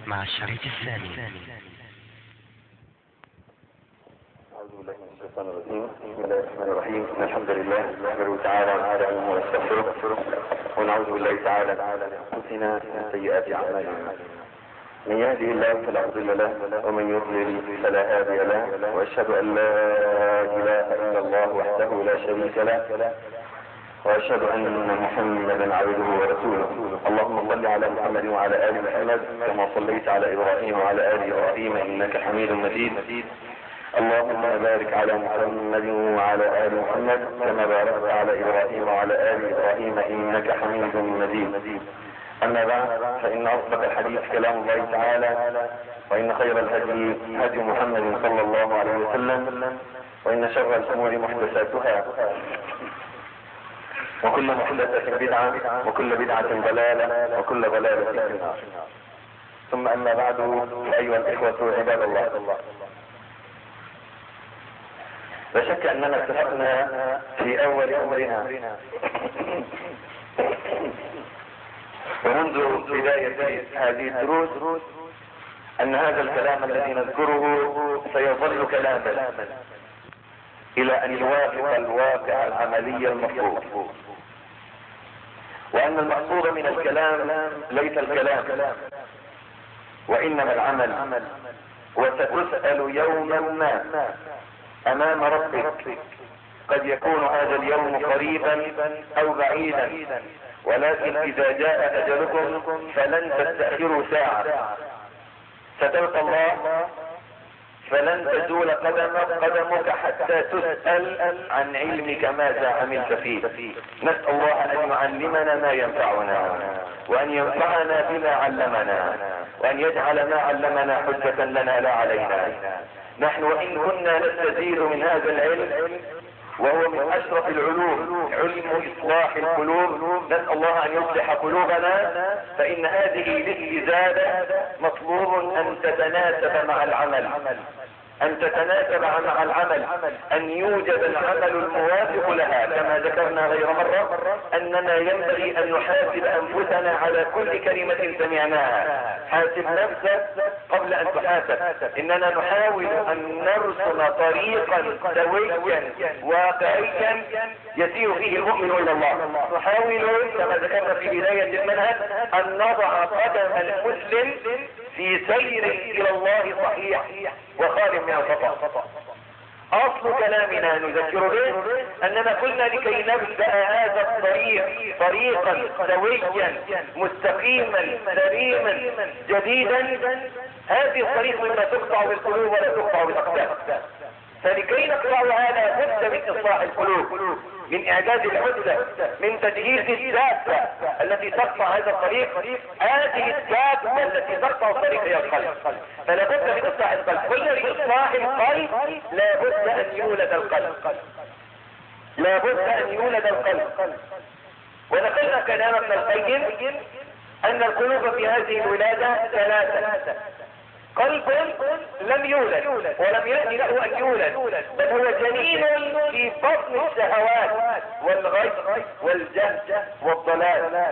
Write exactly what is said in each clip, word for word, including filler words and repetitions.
مع الشريط الثاني. أعوذ بالله من الشيطان الرجيم. بسم الله الرحمن الرحيم. إن الحمد لله نحمده تعالى ونستعينه ونستغفره ونعوذ بالله تعالى من أنفسنا ومن سيئات أعمالنا. من يهده الله فلا مضل له ومن يضلل فلا هادي له، وأشهد أن لا إله إلا الله وحده لا شريك له، وأشهد أن محمدا عبده ورسوله. اللهم صل على محمد وعلى آل محمد كما صليت على إبراهيم وعلى آل إبراهيم إنك حميد مجيد. اللهم بارك على محمد وعلى آل محمد كما باركت على إبراهيم وعلى آل إبراهيم إنك حميد مجيد. أما بعد، فإن أصدق الحديث كلام الله تعالى، وإن خير الهدي هدي محمد صلى الله عليه وسلم، وإن شر الأمور محدثاتها، وكل محدثة بدعة، وكل بدعة ضلالة، وكل ضلالة في النار. ثم أما بعد، أيها الإخوة عباد الله، لا شك أننا اتفقنا في أول أمرنا ومنذ بداية هذه الدروس أن هذا الكلام الذي نذكره سيظل كلاما إلى أن يوافق الواقع العملي المطلوب، وأن المقصود من الكلام ليس الكلام وإنما العمل. وستسأل يوما ما أمام ربك، قد يكون هذا اليوم قريبا أو بعيدا، ولكن إذا جاء أجلكم فلن تستأخروا ساعة. ستلقى الله فلن تزول قدمك قدمك حتى تسأل عن علمك ماذا عملت فيه. نسأل الله أن يعلمنا ما ينفعنا، وأن ينفعنا بما علمنا، وأن يجعل ما علمنا حجة لنا لا علينا. نحن وإن كنا نستزيد من هذا العلم، وهو من أشرف العلوم، علم إصلاح القلوب، نسأل الله أن يصلح قلوبنا، فإن هذه الاستزادة مطلوب أن تتناسب مع العمل، أن تتناسب مع العمل، أن يوجد العمل الموافق لها. كما ذكرنا غير مرة أننا ينبغي أن نحاسب أنفسنا على كل كلمة سمعناها. حاسب نفسك قبل أن تحاسب. إننا نحاول أن نرسم طريقا سويا واقعيا يسير فيه المؤمن إلى الله. نحاول كما ذكرنا في بداية المنهج أن نضع قدم المسلم في سير إلى الله صحيح وخال من الخطأ. أصل كلامنا نذكر به أننا قلنا لكي نبدأ هذا الطريق طريقا سويا مستقيما سليما جديدا. هذه الطريق مما تقطع بالقلوب ولا تقطع بالأقدام، فلكي نقطع هذا بد من إصلاح القلوب، من إعداد العدة، من تجهيز الدابة التي تقطع هذا الطريق. هذه الدابة التي تقطع الطريق هي القلب، فلا بد من إصلاح القلب. قلنا لإصلاح القلب لا بد أن يولد القلب، لا بد أن يولد القلب. ونقلنا كلام ابن القيم أن القلوب في هذه الولادة ثلاثة: قلب لم يولد ولم يأتي له أن يولد، بل هو جنين في بطن الشهوات والغي والجهل والضلال.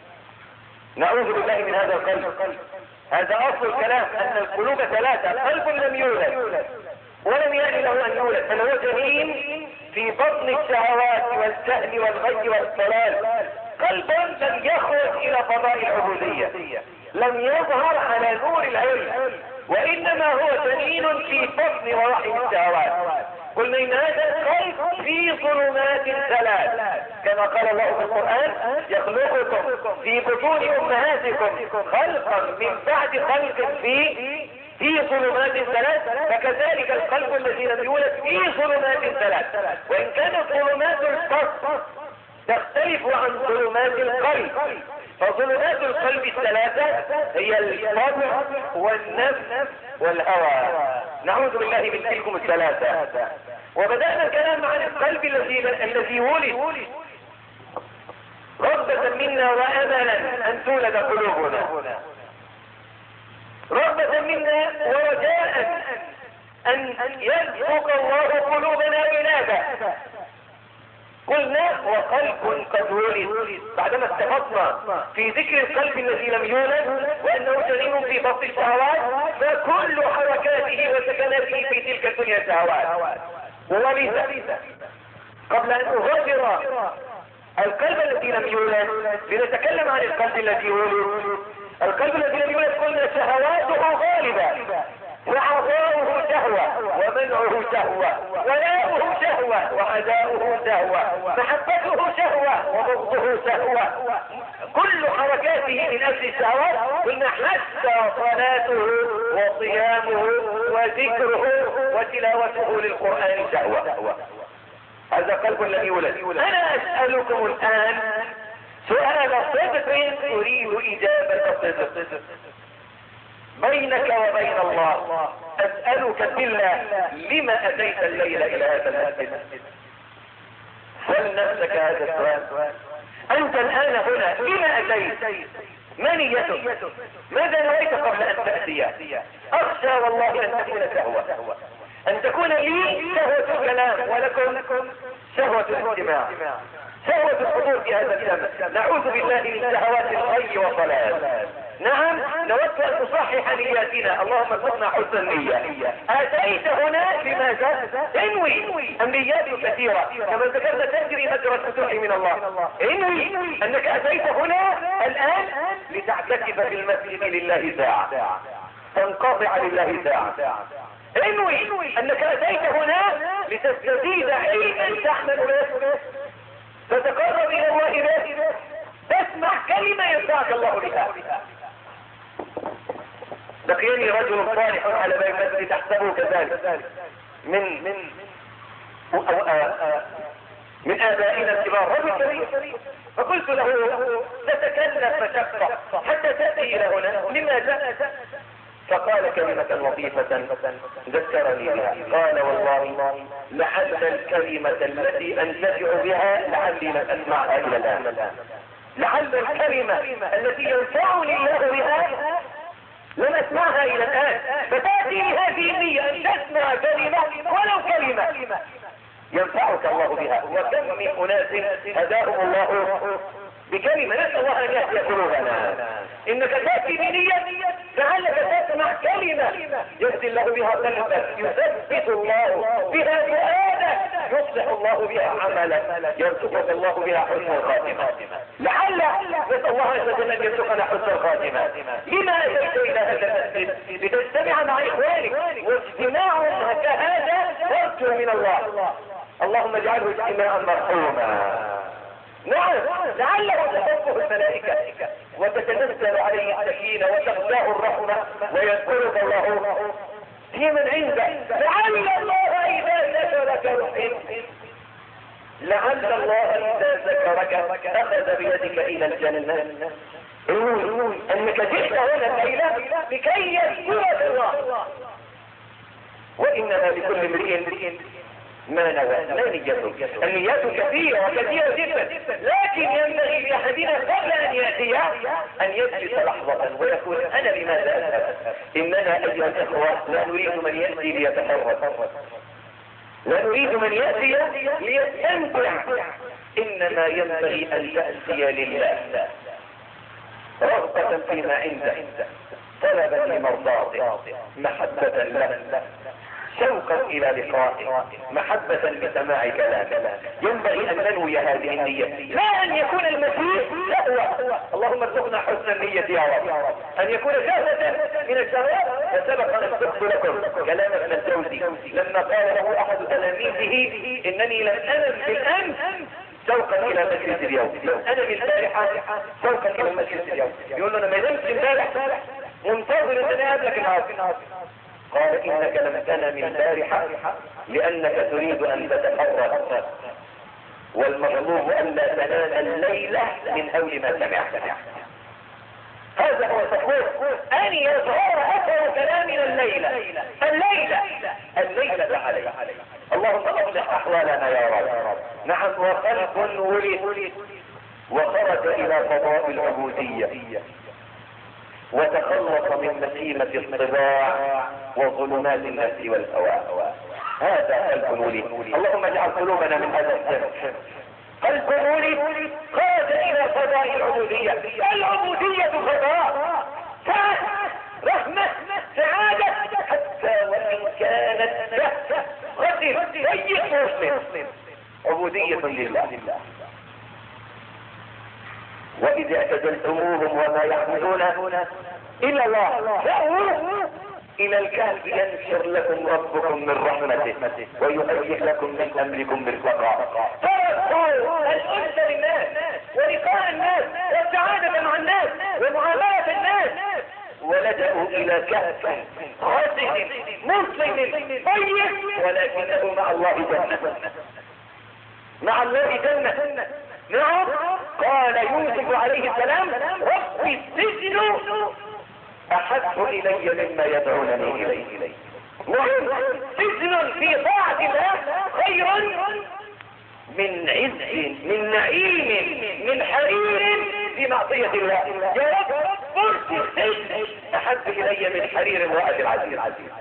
نعوذ بالله من هذا القلب. هذا أصل الكلام، أن القلوب ثلاثة: قلب لم يولد ولم يأتي له أن يولد، بل هو جنين في بطن الشهوات والجهل والغي والضلال. قلب لم يخرج إلى فضاء العبودية، لم يظهر على نور العلم، وإنما هو جنين في بطن ورحم الشهوات. قلنا إن هذا القلب في ظلمات ثلاث، كما قال الله في القرآن: يخلقكم في بطون أمهاتكم خلقا من بعد خلق في في ظلمات ثلاث. فكذلك القلب الذي لم يولد في ظلمات ثلاث، وإن كانت ظلمات القلب تختلف عن ظلمات القلب. فظلمات القلب الثلاثة هي الطبع والنفس والهوى. نعوذ بالله من تلكم الثلاثة. وبدأنا الكلام عن القلب الذي الذي ولد رغبة منا وأملا أن تولد قلوبنا، رغبة منا ورجاء أن يرزق الله قلوبنا ولادة. قلنا وقلب قد ولد، بعدما استفدنا في ذكر القلب الذي لم يولد وأنه جنين في بطن الشهوات فكل حركاته وسكناته في تلك الدنيا شهوات. ولذا قبل ان اغادر القلب الذي لم يولد لنتكلم عن القلب الذي ولد. القلب الذي لم يولد قلنا شهواته غالبة، وعطاؤه شهوة، ومنعه شهوة، ولاؤه شهوة، وعداؤه شهوة، محبته شهوة، وبغضه شهوة، كل حركاته من اجل الشهوات. قلنا حتى صلاته وصيامه وذكره وتلاوته للقرآن شهوة. هذا قلب لم يولد. انا اسألكم الان سؤال صدق اريد اجابة صدق بينك وبين الله. اسألك بالله لما اتيت الليلة الى هذا المسجد؟ سل نفسك هذا السؤال. انت الان هنا لما اتيت؟ ما نيتك؟ ماذا نويت قبل ان تأتي؟ اخشى والله ان تكون شهوة، ان تكون لي شهوة الكلام ولكم شهوة الاجتماع، شهوة الحضور في هذا الجمع. نعوذ بالله من شهوات الغي والضلال. نعم نود ان تصحح نياتنا، اللهم ارزقنا حسن النية. اتيت هنا لماذا؟ انوي. النيات كثيرة كما ذكرنا تجري مجرى الفتوح من الله. انوي انك اتيت هنا الان لتعتكف في المسجد لله ساعة، تنقطع لله ساعة. انوي انك اتيت هنا لتستزيد علما تحمل به، تتقرب الى الله به، تسمع كلمة ينفعك الله بها. لقيني رجل صالح على باب المسجد تحسبه كذلك من من من آبائنا الكبار، رجل كبير، فقلت له تتكلم مشقة حتى تأتي إلى هنا، لماذا؟ فقال كلمة لطيفة ذكرني بها، قال والله لعل الكلمة التي أنتفع بها لعلي لم أسمعها إلى الآن، لعل الكلمة التي ينفعني الله بها لم أسمعها إلى الآن. فتأتي هذه النية أن تسمع كلمة ولو كلمة ينفعك الله بها. وكم من أناس هداهم الله بكلمة، نسأل الله أن يهدي قلوبنا. إنك تأتي بنية لعلك تسمع كلمة يهدي الله بها قلبك، يثبت الله بها فؤادك، يصلح الله بها عملك، يرزقك الله بها حسن الخاتمة. لعل نسأل الله عز وجل أن يرزقنا حسن الخاتمة. لما أتيت إلى هذا المسجد؟ لتجتمع مع إخوانك، واجتماعهم كهذا ترجو من الله. اللهم اجعله اجتماعا مرحوما. نعم لعله تتوفه الملائكة وتتنزل عليه السكينة وتغشاه الرحمة ويذكرك الله في من عنده. لعل الله إذا ذكرك رحم، لعل الله إذا ذكرك أخذ بيدك إلى الجنة. قول أنك جئت هنا الليلة لكي يذكرك الله، وإنما لكل امرئ ما نوى. ما نيته؟ النيات كثيرة وكثيرة جدا، لكن ينبغي لأحدنا قبل أن يأتي أن يجلس لحظة ويقول أنا لماذا أذهب؟ إننا أيها الأخوة لا نريد من يأتي ليتفرد، لا نريد من يأتي ليستمتع، إنما ينبغي أن تأتي لله رغبة فيما عنده، طلبا لمرضاته، محبة له، شوقا الى لقائه، محبة بسماع كلامه. ينبغي ان ننوي هذه النية، لا ان يكون المسيح شهوة. اللهم ارزقنا حسن النية يا رب. ان يكون شهوة من الشهوات. فسبق ان قلت لكم كلام ابن الجوزي لما قال له احد تلاميذه انني لم انم بالامس شوقا الى مجلس اليوم، لم انم البارحة شوقا الى مجلس اليوم. يقول له انا ما نمت امبارح منتظر ان انا اقابلك النهارده. قال انك لم تنم البارحة لانك تريد ان تتحرك، والمطلوب ان لا تنام الليلة من هول ما سمعت. هذا هو تقول ان يظهر اثر كلامنا الليلة الليلة الليلة عليه. اللهم اصلح احوالنا يا رب. نعم وخلق ولد وخرج الى قضاء العبودية وتخلص من مسيمة الطباع وظلمات النفس والهوى. هذا قلب ولد. اللهم اجعل قلوبنا من هذا السبب. قلب ولد خرج الى قضاء العبودية. العبودية قضاء، رغبة عبودية لله. وإذا اعتزلتموهم وما يحملون إلا الله فأووا إلى الكهف ينشر لكم ربكم من رحمته ويهيئ لكم من أمركم مرفقا. تركوا الأنس للناس ولقاء الناس والسعادة مع الناس ومعاملة الناس، ولجأوا إلى كهف غسل مسلم طيب، ولكنه مع الله جنة، مع الله جنة. نعم، قال يوسف عليه السلام رب السجن احب الي مما يدعونني اليه. نعم، سجن في طاعة الله خير من عز من نعيم من حرير في معصية الله. يا رب فرص السجن احب الي من حرير امرأة العزيز.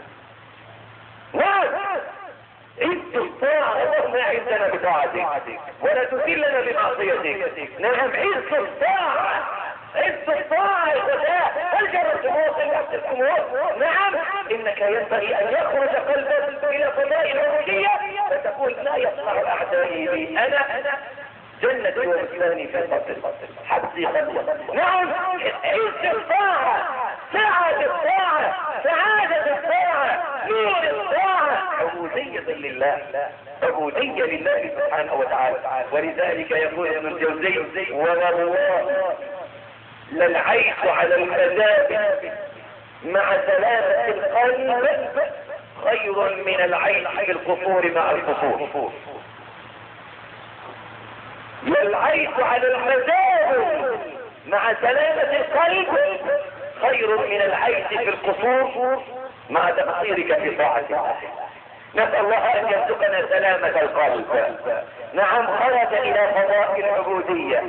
نعم، عز الطاعة، اللهم اعزنا بطاعتك ولا تذلنا بمعصيتك. نعم، عز الطاعة، عز الطاعة يا فتاة، هل جربتموه السموات؟ نعم، انك ينبغي ان يخرج قلبك الى فضاء العبودية فتقول لا يصنع اعدائي بي، انا جنة ومثلاني في الفضل حبسي خلوة. نعم، عز الطاعة، سعة الطاعة، سعادة الطاعة، نور الطاعة، عبودية لله، عبودية لله سبحانه وتعالى. ولذلك يقول ابن الجوزي والله للعيش على المذاهب مع سلامة القلب خير من العيش في القصور مع القصور. للعيش على المذاهب مع سلامة القلب خير من العيش في القصور مع تقصيرك في طاعة الله. نسأل الله ان يرزقنا سلامة القلب. نعم، خرج الى فضاء العبودية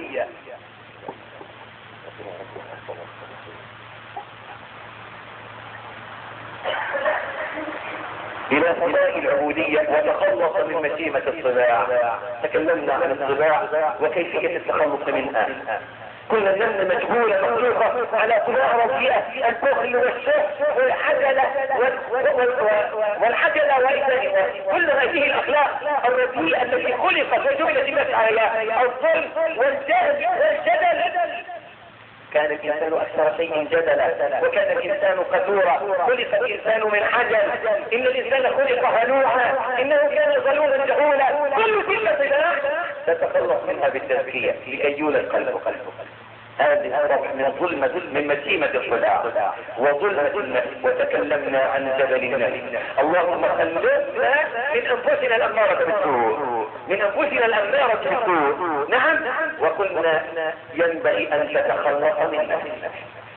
الى فضاء العبودية وتخلص من مشيمة الصباع. تكلمنا عن الصباع وكيفية التخلص منها. كل النمل مجهولة مخلوقة على طباع رديئة، البخل والشح والعجلة والعجلة وإذا كل هذه الأخلاق الرديئة التي خلقت وجبلت الناس عليها، الظلم والجهل والجدل. كان الإنسان أكثر شيء جدلا، وكان الإنسان قدورا، خلق الإنسان من حجر، إن الإنسان خلق هلوعا، إنه كان ظلوما جهولا. كل كل صفات تتخلص منها بالتزكية لكي يولد قلبه قلبه. هذه الصفحة من ظلمة من مشيمة الصداع وظلمة النفس. وتكلمنا عن جبل النفس. اللهم خلصنا من أنفسنا الأمارة بالسوء، من أنفسنا الأمارة بالسوء. نعم، وقلنا ينبغي أن تتخلص من نفسك.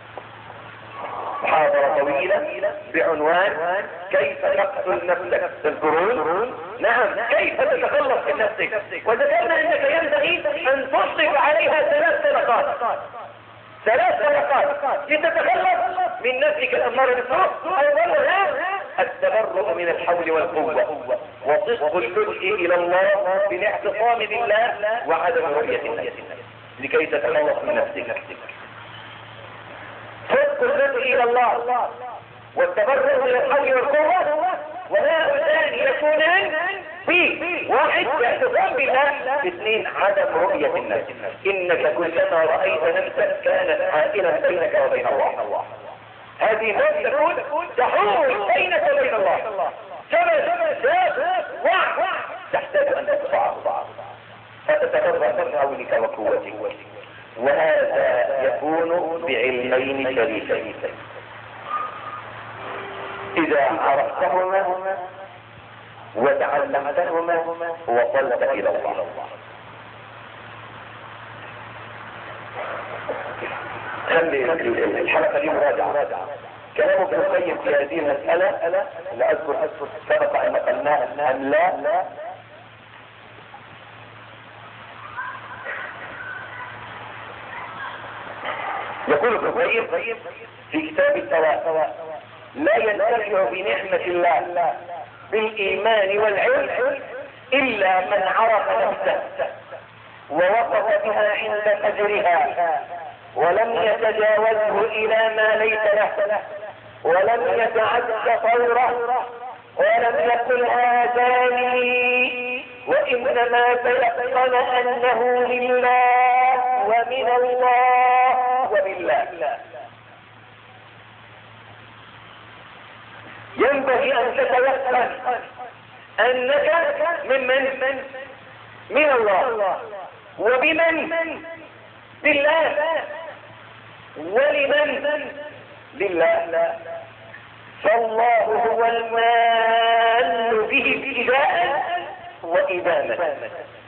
محاضرة طويلة بعنوان كيف تقتل نفسك. تذكرون؟ نعم، كيف تتخلص من نفسك. وذكرنا انك ينبغي ان تصرف عليها ثلاث طرقات، ثلاث طرقات لتتخلص من نفسك الامارة بالسوء. اولها التبرؤ من الحول والقوة وصدق اللجوء الى الله بالاعتصام بالله وعدم رؤية الناس لكي تتخلص من نفسك. صدق اللجوء الى الله والتبرؤ من الحول والقوة، وهؤلاء يكونان في واحد اعتصام بالله، اثنين عدم رؤية الناس. انك كلما رأيت نفسك كانت حائلا بينك وبين الله. هذه الناس تكون تحول بينك وبين الله. جبل جاب وع تحتاج ان تقطع فتتبرأ من حولك وقوتك. وهذا يكون بعلمين شريفين إذا عرفتهما وتعلمتهما وصلت إلى الله. خلي الحلقة دي مراجعة. كلام ابن القيم في هذه المسألة لا أذكر سبق أن نقلناها أم لا. يقول ابن القيم في كتاب الدواء: لا ينتفع بنعمة الله بالإيمان والعلم إلا من عرف نفسه ووقف بها عند قدرها ولم يتجاوزه إلى ما ليس له ولم يتعد طوره ولم يقل هذاني وإنما تيقن أنه لله ومن الله وبالله. ينبغي أن تتيقن أنك ممن من الله، وبمن بالله، ولمن لله. فالله هو المال به ابتداء وإدامة.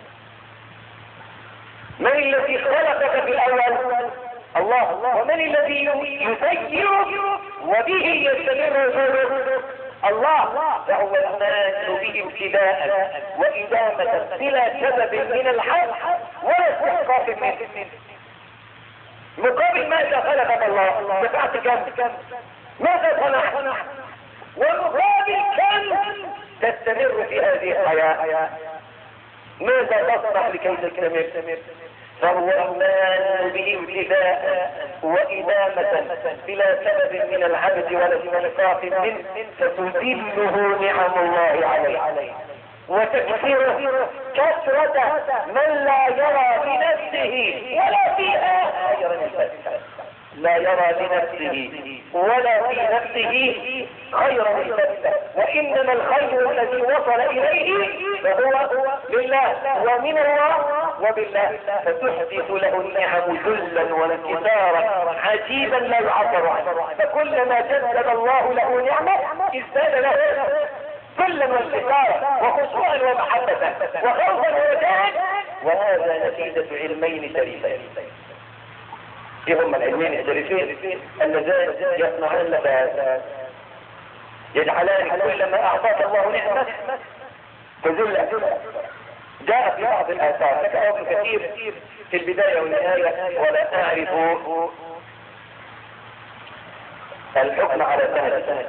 من الذي خلقك في الأول؟ الله. ومن الذي يسيرك وبه يستمر وجودك؟ الله. فهو المال به ابتداء وإدامة بلا سبب من الحق ولا استحقاق منه. مقابل ماذا خلقك الله؟ دفعت كم؟ ماذا صنع؟ ومقابل كم تستمر في هذه الحياة؟ ماذا تصنع لكي تستمر؟ فهو المال به ابتداء وإدامة بلا سبب من العبد ولا استحقاق منه، فتذله نعم الله عليه وتكثيره كثرة من لا يرى بنفسه ولا فيها لا يرى لنفسه ولا في نفسه خيرا البتة، وإنما الخير الذي وصل إليه فهو لله ومن الله وبالله، فتحدث له النعم ذلا وانكسارا عجيبا لا يعبر عنه. فكلما جدد الله له نعمة ازداد له كلا وانكسارا وخشوعا ومحبة وخوفا ورجاء، وهذا نتيجة علمين شريفين. ايه هم العلمين الشريفين؟ اللذان يصنعان لك يجعلان كلما اعطاك الله نعمة تذل. جاء في بعض الاثار لك ابن كثير في البداية والنهاية ولا اعرف الحكم على سنة.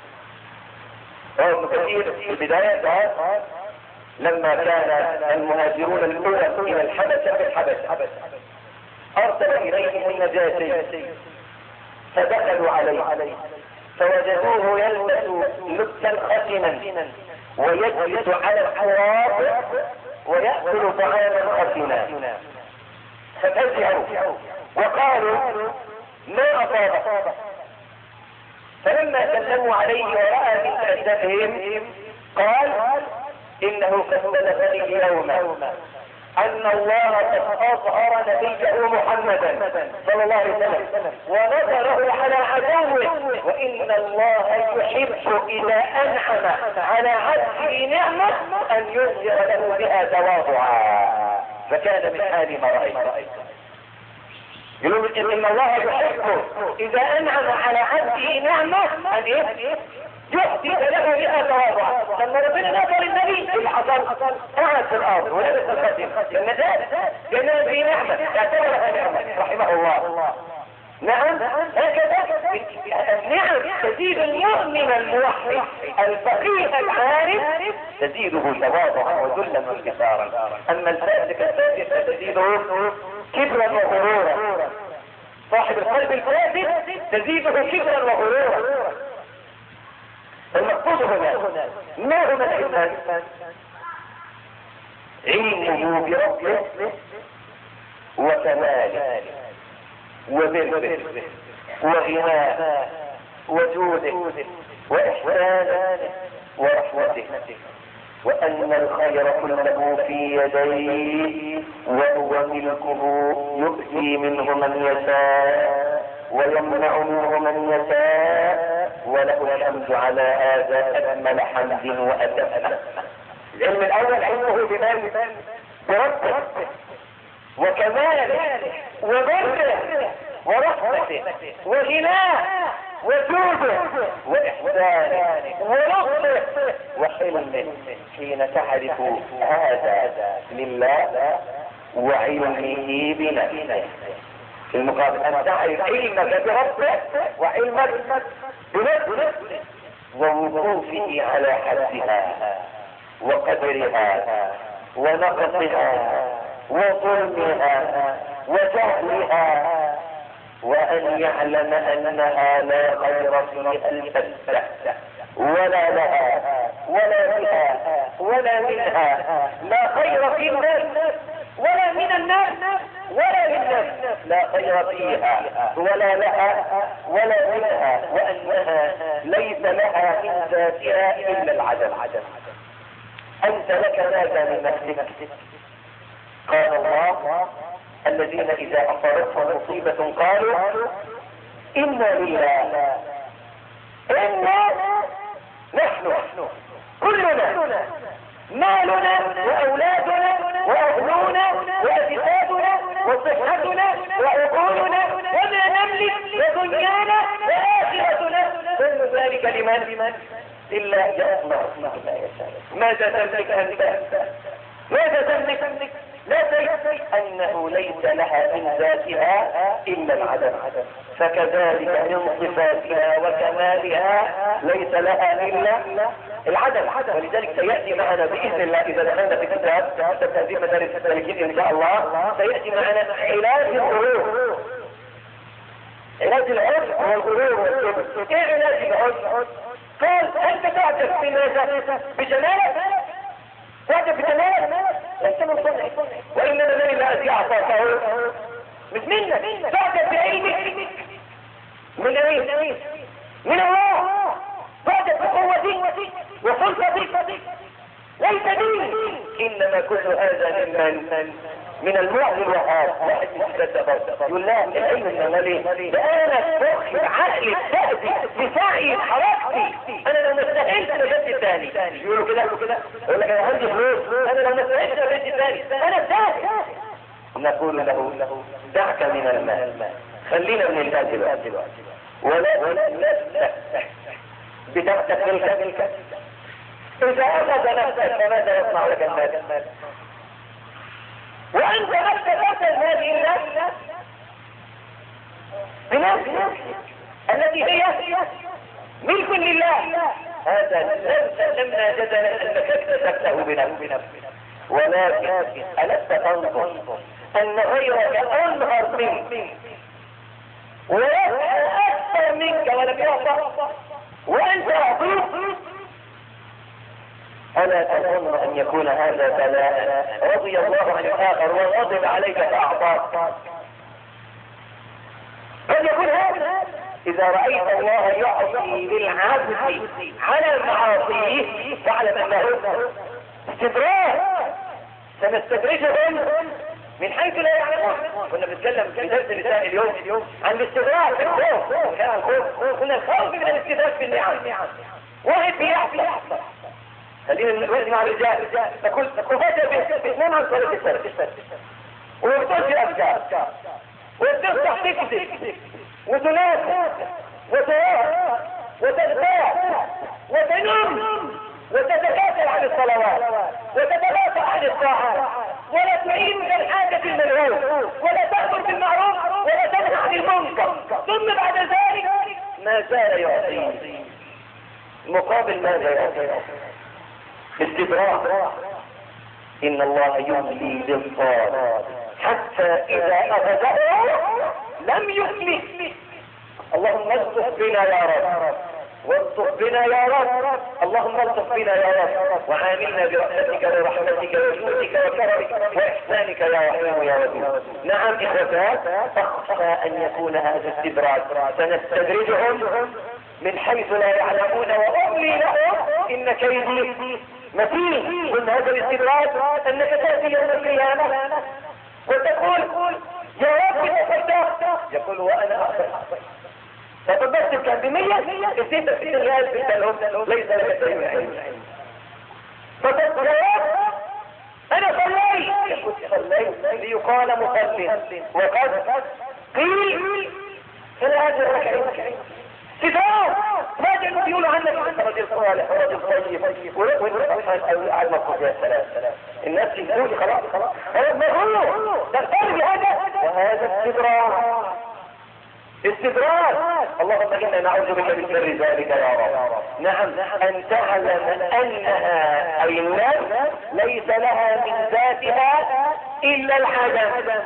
ابن كثير في البداية لما كان المهاجرون الاولى الى الحبشة في الحبشة ارسل اليهم النجاشي فدخلوا عليه فوجدوه يلبس لبسا خشنا ويجلس على التراب ويأكل طعاما خشنا، ففزعوا وقالوا ما اصابه. فلما سلموا عليه ورأى من تأدبهم قال انه قد بلغني اليوم ان الله قد اظهر نبيه محمدا صلى الله عليه وسلم ونظره على عدوه، وان الله يحب اذا انعم على عبده نعمه ان يظهر له بها تواضعا، فكان من حال ما رايت. يقولون ان الله يحب اذا انعم على عبده نعمه ان يحدث له بها تواضعا. لما ربنا نظر النبي اللي حصل قعد في الارض ولبس الخاتم النجاة لانها في نعمه اعتبرها نعمه رحمه الله. نعم هكذا النعم تزيد المؤمن الموحد الفقيه العارف تزيده تواضعا وذلا وانكسارا، اما الفاسق الفاسق تزيده كبرا وغرورا. صاحب القلب الفاسد تزيده كبرا وغرورا. المقصود هنا ما هو الإنسان؟ علمه بربه وكماله وبره وغناه وجوده وإحسانه ورحمته، وأن الخير كله في يديه وهو ملكه يؤتي منه من يشاء ويمنع منه من يشاء، وله الحمد على هذا أكمل حمد وأتم. العلم الأول علمه بمن؟ بربه وكماله وبره ورحمته وغناه وجوده وإحسانه ولطفه وحلمه. حين تعرف هذا لله وعلمه بنفسه في المقابل أن تعرف علمك بربك وعلمك بنفسه ووقوفه على حدها وقدرها ونقصها وظلمها وجهلها، وأن يعلم أنها لا خير فيها البتة ولا لها ولا بها ولا منها، لا خير في الناس ولا من الناس ولا للناس، لا خير فيها ولا لها ولا منها، وأنها ليس لها من ذاتها إلا العدم. أنت لك ماذا من نفسك؟ قال الله: الذين إذا أصابتهم مصيبة قالوا إنا لله إنا نحن كلنا مالنا وأولادنا وأهلنا وأجسادنا وصحتنا وعقولنا وما نملك ودنيانا وآخرتنا، كل ذلك لمن؟ إلا يسمع ما يشاء. ماذا تملك أنت؟ ماذا تملك؟ لا تيأس أنه ليس لها من ذاتها إلا العدم، فكذلك من صفاتها وكمالها ليس لها إلا العدم. ولذلك سيأتي معنا بإذن الله إذا دخلنا في كتاب تهذيب مدارس السالكين إن شاء الله، سيأتي معنا علاج الغرور، علاج العجب والغرور والكبر. إيه علاج العجب؟ قال: أنت تعجب بماذا؟ بجمالك؟ تعجب بجمالك؟ ليس من صنعك، وإنما الذي الذي أعطاك مش منك. تعجب بعلمك من أين؟ من الله. تعجب بقوتك وسلطتك ليس بي، إنما كل هذا من من المعز الوهاب. واحد يتدبر يقول: لا، العلم انما ليه؟ ده انا مخي عقلي تأذي بسعي حركتي، انا لو ما استاهلت انا جبت الثاني. يقولوا كده يقول لك: انا عندي فلوس، انا لو ما استاهلت انا جبت الثاني، انا استاهل. نقول له: دعك من المال، خلينا من المال دلوقتي، ولا نفسك بتاعتك ملكك. اذا اخذ نفسك فماذا يصنع لك المال؟ وأنت نفسك لا هذه الناس بنفسك التي هي ملك لله. هذا لم تسمى جدلا أنك اكتسبته بنفسك، ولكن ألست تنظر أن غيرك أنهر منك ويسعى أكثر منك ولم يعطى وأنت أعطيت؟ ألا تظن أن يكون هذا بلاء رضي الله عن الآخر وغضب عليك فأعطاك؟ قد يكون هذا إذا رأيت الله يعطي للعبد على معاصيه فاعلم أنه استدراج، سنستدرجهم من حيث لا يعلمون. كنا بنتكلم في درس النساء اليوم عن الاستدراج في الخوف، كان الخوف كنا الخوف من الاستدراج في النعم. واحد بيعطي خلينا نوزن مع الرجال، نقول وفاتة بإثنان عن طريق السلف، ويبتلش أفكار ويبتلش تكذب وتنافق وتواف وتغتاب وتنم وتتكاسل عن الصلوات وتتغافل عن الطاعات، ولا تعين من الحاجة الملهوف، ولا تأمر بالمعروف ولا تنهى عن المنكر، ثم بعد ذلك ما زال يعطي مقابل ماذا يعطي؟ استدراج. إن الله يملي للصالح حتى إذا أخذه لم يفلت. اللهم الطف بنا يا رب، والطف بنا يا رب، اللهم الطف بنا يا رب، وعاملنا برحمتك ورحمتك وجودك وكرمك وإحسانك يا رحيم يا ودود. نعم إخوتات، أخشى أن يكون هذا استدراج، سنستدرجهم من حيث لا يعلمون وأملي لهم إن كيدي متين. من هذا الاستدراج أنك تأتي يوم القيامة وتقول: يا رب تصدقت، يقول: وأنا أخطأت. فتصدقت كان بمية الستة في الريال في الدلهم ليس لك شيء علم. فتصدقت أنا صليت، يقول: صليت ليقال مصلي، وقد قيل فلا هذا الركعين استدراج. ما جاءوا يقولوا عنك رجل صالح ورجل طيب وعلى المفروض يا سلام الناس يقولوا خلاص خلاص خلاص مغرور تختار بهذا، وهذا استدراج. استدراج. اللهم إنا نعوذ بك من شر ذلك يا رب. نعم، أن تعلم أنها أي الناس ليس لها من ذاتها إلا العدم،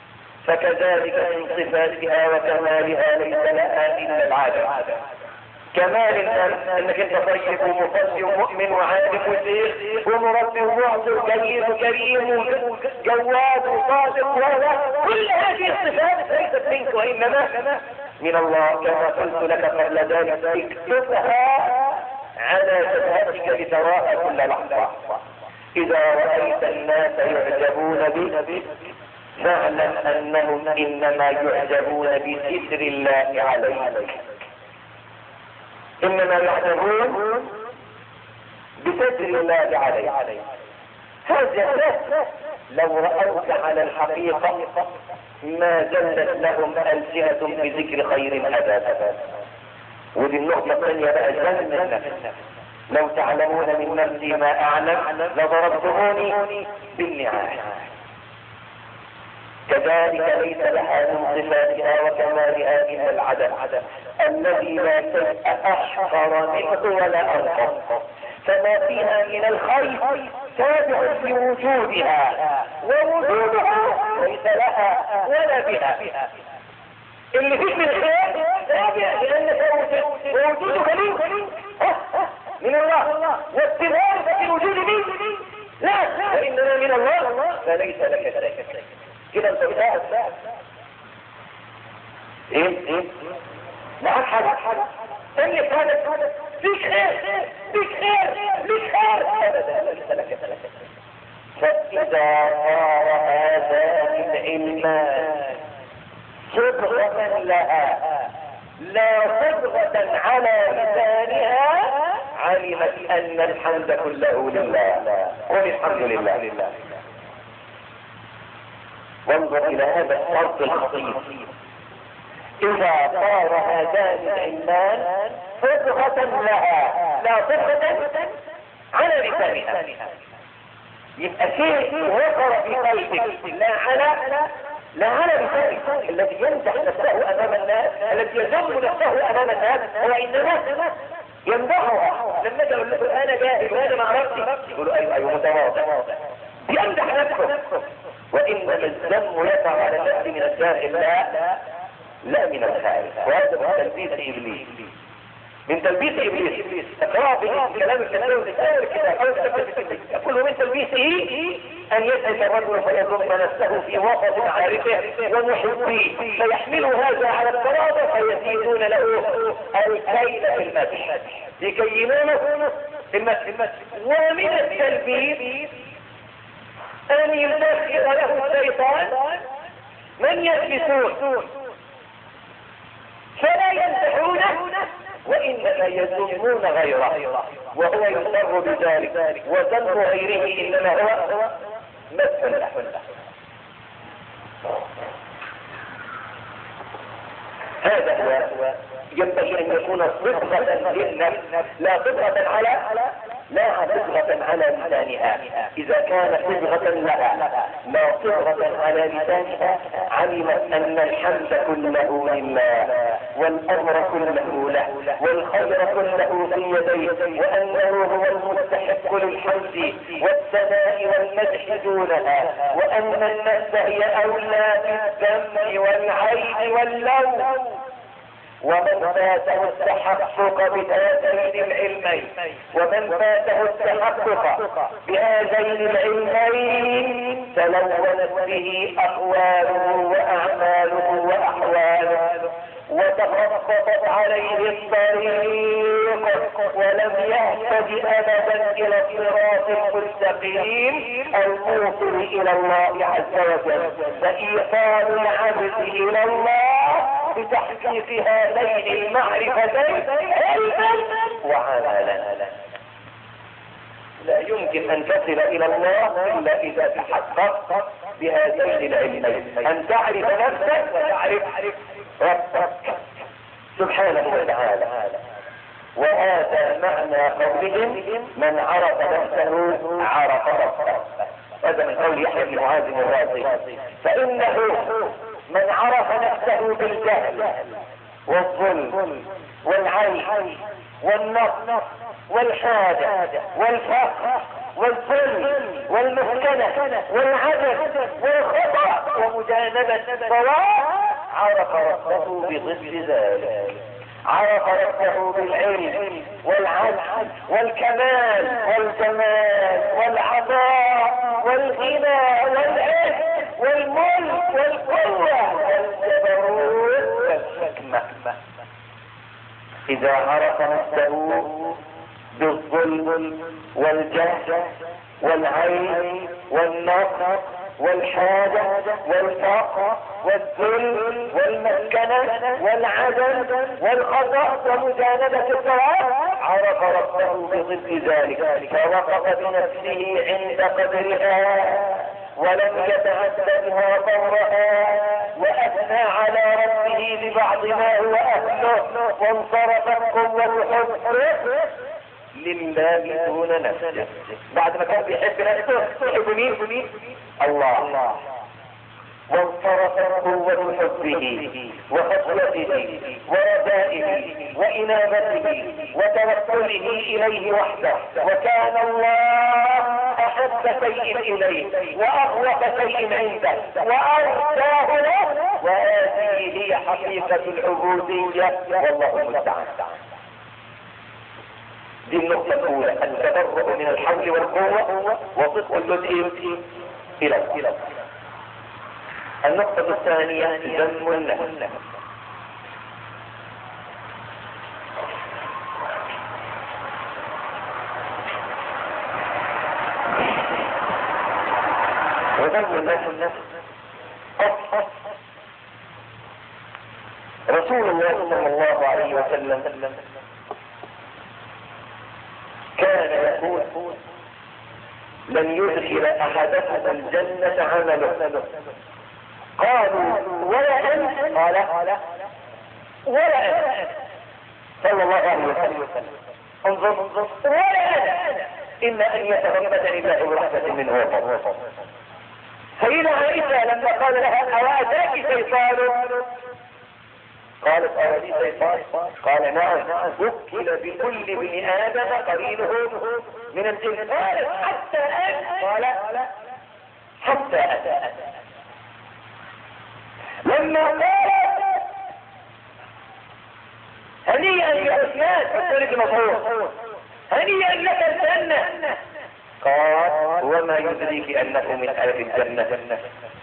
فكذلك من صفاتها وكمالها ليس لها إلا العدم. كمال انك انت طيب ومصلي ومؤمن وعالم وشيخ ومربي ومعطي وكريم وكريم وجواد وصادق وهذا، كل هذه الصفات ليست منك وانما من الله. كما قلت لك قبل ذلك اكتبها على جبهتك لتراها كل لحظة. اذا رأيت الناس يعجبون بك فاعلم انهم انما يعجبون بستر الله عليك، انما يعجبون بستر الله عليك. هذا لو رأوك على الحقيقة ما زلت لهم ألسنة بذكر خير أبدا. ودي النقطة الثانية بقى جنة النفس. لو تعلمون من نفسي ما أعلم لضربتموني بالنعال. كذلك ليس لها من صفاتها وكمالها إلا العدم الذي لا شيء أحقر منه ولا أنقص، فما فيها من الخير تابع لوجودها ووجودها ليس لها ولا بها. اللي فيك من خير تابع لأنك ووجودك لي من الله، واستمرارك في الوجود لي لا، وإنما من الله فليس لك شيء. كده انت بتاعك ايه ايه معاك حاجة تاني حاجة فيك خير فيك خير فيك خير ابدا ليس لك ثلاثة. فاذا صار هذا العلمان صبغة لها لا صبغة على لسانها علمت ان الحمد كله لله. قل الحمد لله. وانظر الى هذا الشرط الخطير. اذا صار هذان العلمان صبغة لها لا صبغة على لسانها، يبقى شيء وقر في قلبك لا على لا على لسانك. الذي يمدح نفسه امام الناس، الذي يذم نفسه امام الناس، هو انما يمدحها. لما تقول له انا جاهل وانا ما عرفتش يقولوا ايوه ايوه متواضع، يمدح نفسه. وإنما الذم يقع على النفس من الداخل لا لا من الخارج. وهذا من تلبيس إبليس، من تلبيس إبليس. اقرأ في كلام الكتاب يقول من تلبيسه أن يسعد الرجل فيضم نفسه في وسط معارفه ومحبيه فيحمل هذا على التراضي فيزيدون له الكيل في المدح يكيلونه في المدح. ومن التلبيس أن يسخر له الشيطان من يلبسون فلا يمدحونه وإنما يذمون غيره وهو يضر بذلك، وذم غيره إنما هو مدح له. هذا هو ينبغي أن يكون صبغة للنفس لا صبغة على لا صبغة على لسانها. إذا كان صبغة لها لا صبغة على لسانها علمت أن الحمد كله لله والأمر كله له والخير كله في يديه وأنه هو المستحق للحمد والثناء والمدح دونها، وأن النفس هي أولى بالذم والعيب واللوم. ومن فاته التحقق بهذين العلمين ومن فاته التحقق بهذين العلمين تلونت به أقواله وأعماله وأحواله وتخططت عليه الطريق ولم يهتد أبدا إلى الصراط المستقيم الموصل إلى الله عز وجل. فإيصال العبد إلى الله بتحقيق هذين المعرفتين علما وعملا. لا يمكن أن تصل إلى الله إلا إذا تحققت بهذين العلمين، أن تعرف نفسك وتعرف ربك سبحانه وتعالى. وهذا معنى قولهم من عرف نفسه عرف ربه. هذا من قول يحيى بن معاذ الرازي. فإنه من عرف نفسه بالجهل والظلم والعيب والنقص والحاجة والفقر والظلم والمسكنة والعجز والخطأ ومجانبة الصواب عرف ربه بضد ذلك. عرف ربه بالعلم والعدل والكمال والجمال والعطاء والغنى والعز والملك والقوة والجبروت والحكمة. إذا عرف نفسه بالظلم والجهل والعين والنقص والحاجة والفقر والذل والمسكنة والعدم والخطأ ومجانبة الصواب، عرف ربه بضد ذلك فوقف بنفسه عند قدرها ولم يتعددها طورها، وأثنى على ربه ببعض ما هو أهله، وانصرفت قوة حبه لله دون نفسه. بعد ما كان بيحب نفسه يحب مين؟ الله. وانصرفت قوة حبه وخطوته ورجائه وإنابته وتوكله إليه وحده، وكان الله أحب شيء إليه وأخوف شيء عنده وأرجاه له، وهذه هي حقيقة العبودية والله المستعان. دي النقطة الأولى، التبرؤ من الحول والقوة وصدق اللجئ إلى الله. النقطة الثانية ذم النفس. وذم النفس رسول الله صلى الله عليه وسلم كان يقول لن يدخل احدكم الجنة عمله. قالوا ولا انت؟ قال ولا انت صلى الله عليه وسلم. انظر ولا انا الا ان يتغمدني الله برحمة منه وفضل. سيدة عائشة لما قال لها اواتاك شيطان قالت أولي شيطان؟ قال نعم، وكل بكل ابن آدم قرينه من الجن. قالت حتى أنت؟ قال حتى أنت. لما قالت هنيئا يا عثمان فالترك مفروض هنيئا لك الجنة، قال وما يدريك أنه من أهل الجنة؟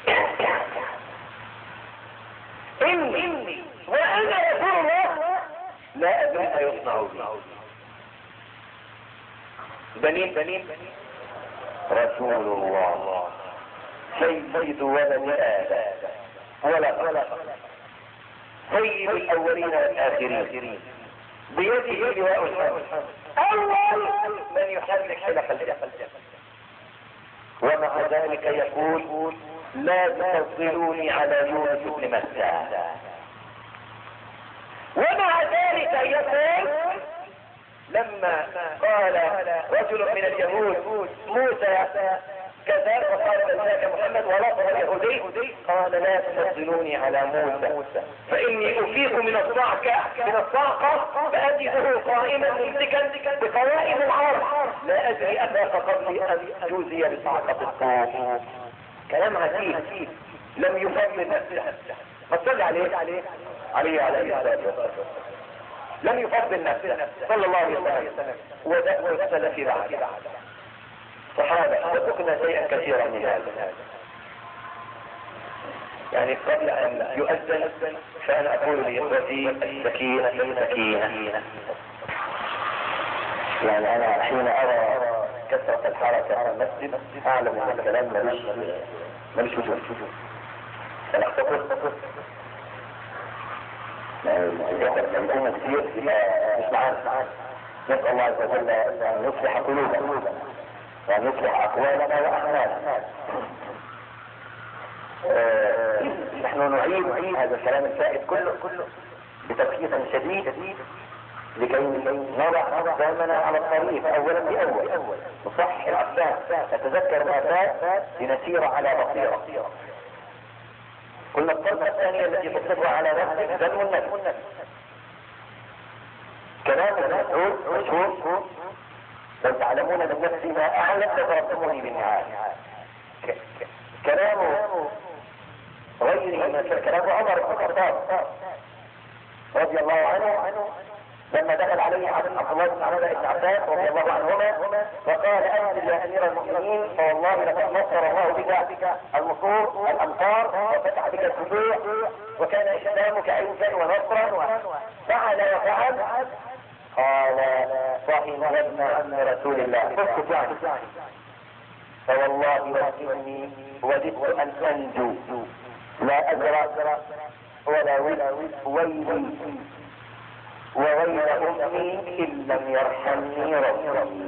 إني وأنا رسول الله لا أدري ما يصنع بي. بنين رسول الله سيد ولد آدم ولا سيد الأولين والآخرين بيده لواء الحمد، أول من يحرك حلق الجبل، ومع ذلك يقول لا تفضلوني على يونس بن متى. ومع ذلك يقول لما قال رجل من اليهود موسى كذا وقال ذاك محمد ولفظ اليهودي، قال لا تفضلوني على موسى فإني أفيق من الصعقة من الصعقة فأجده قائما ممسكا بقوائم العرض لا أدري أفاق قبلي أن جوزي بصعقة الطوف. كلام عجيب، لم يفضل نفسه. ما تصلي عليه عليه عليه عليه الصلاة لم يفضل نفسه صلى الله عليه وسلم. ودأوا السلف بعد صحابة وذكرنا شيئا كثيرا من هذا. يعني قبل أن يؤذن فأنا أقول لإخوتي السكينة السكينة. يعني أنا حين أرى كثرة الحركة في المسجد أعلم أن الكلام ملوش ملوش وجود. فنختصر يكون كثير مش معانا. نسأل الله عز وجل أن يصلح قلوبنا وأن يصلح أقوالنا وأعمالنا. نحن نعيد هذا الكلام الفائت كله بتبسيط شديد لكي نضع أقدامنا على الطريق أولا بأول، نصحح الأقدام، نتذكر ما فات لنسير على بصيرة. قلنا الطلبة الثانية التي تصر على نفسك ذنب النفس. كلام المسؤول مشهور لو تعلمون من نفسي ما أعلم لترسموني بالنهاية. كلامه غيره مثل كلام عمر بن الخطاب رضي الله عنه لما دخل عليه عبد الله بن عبد بن عباس رضي الله عنهما وقال انزل يا امير المؤمنين فوالله لقد نصر الله بك النصور الامطار وفتح بك الفتوح وكان اسلامك عزا ونصرا فعل وفعل. قال صحن يا ابن عم رسول الله فاسكت يعني فوالله واني وددت ان انجو لا ادرى ولا ويلي وغير امي ان لم يرحمني ربي.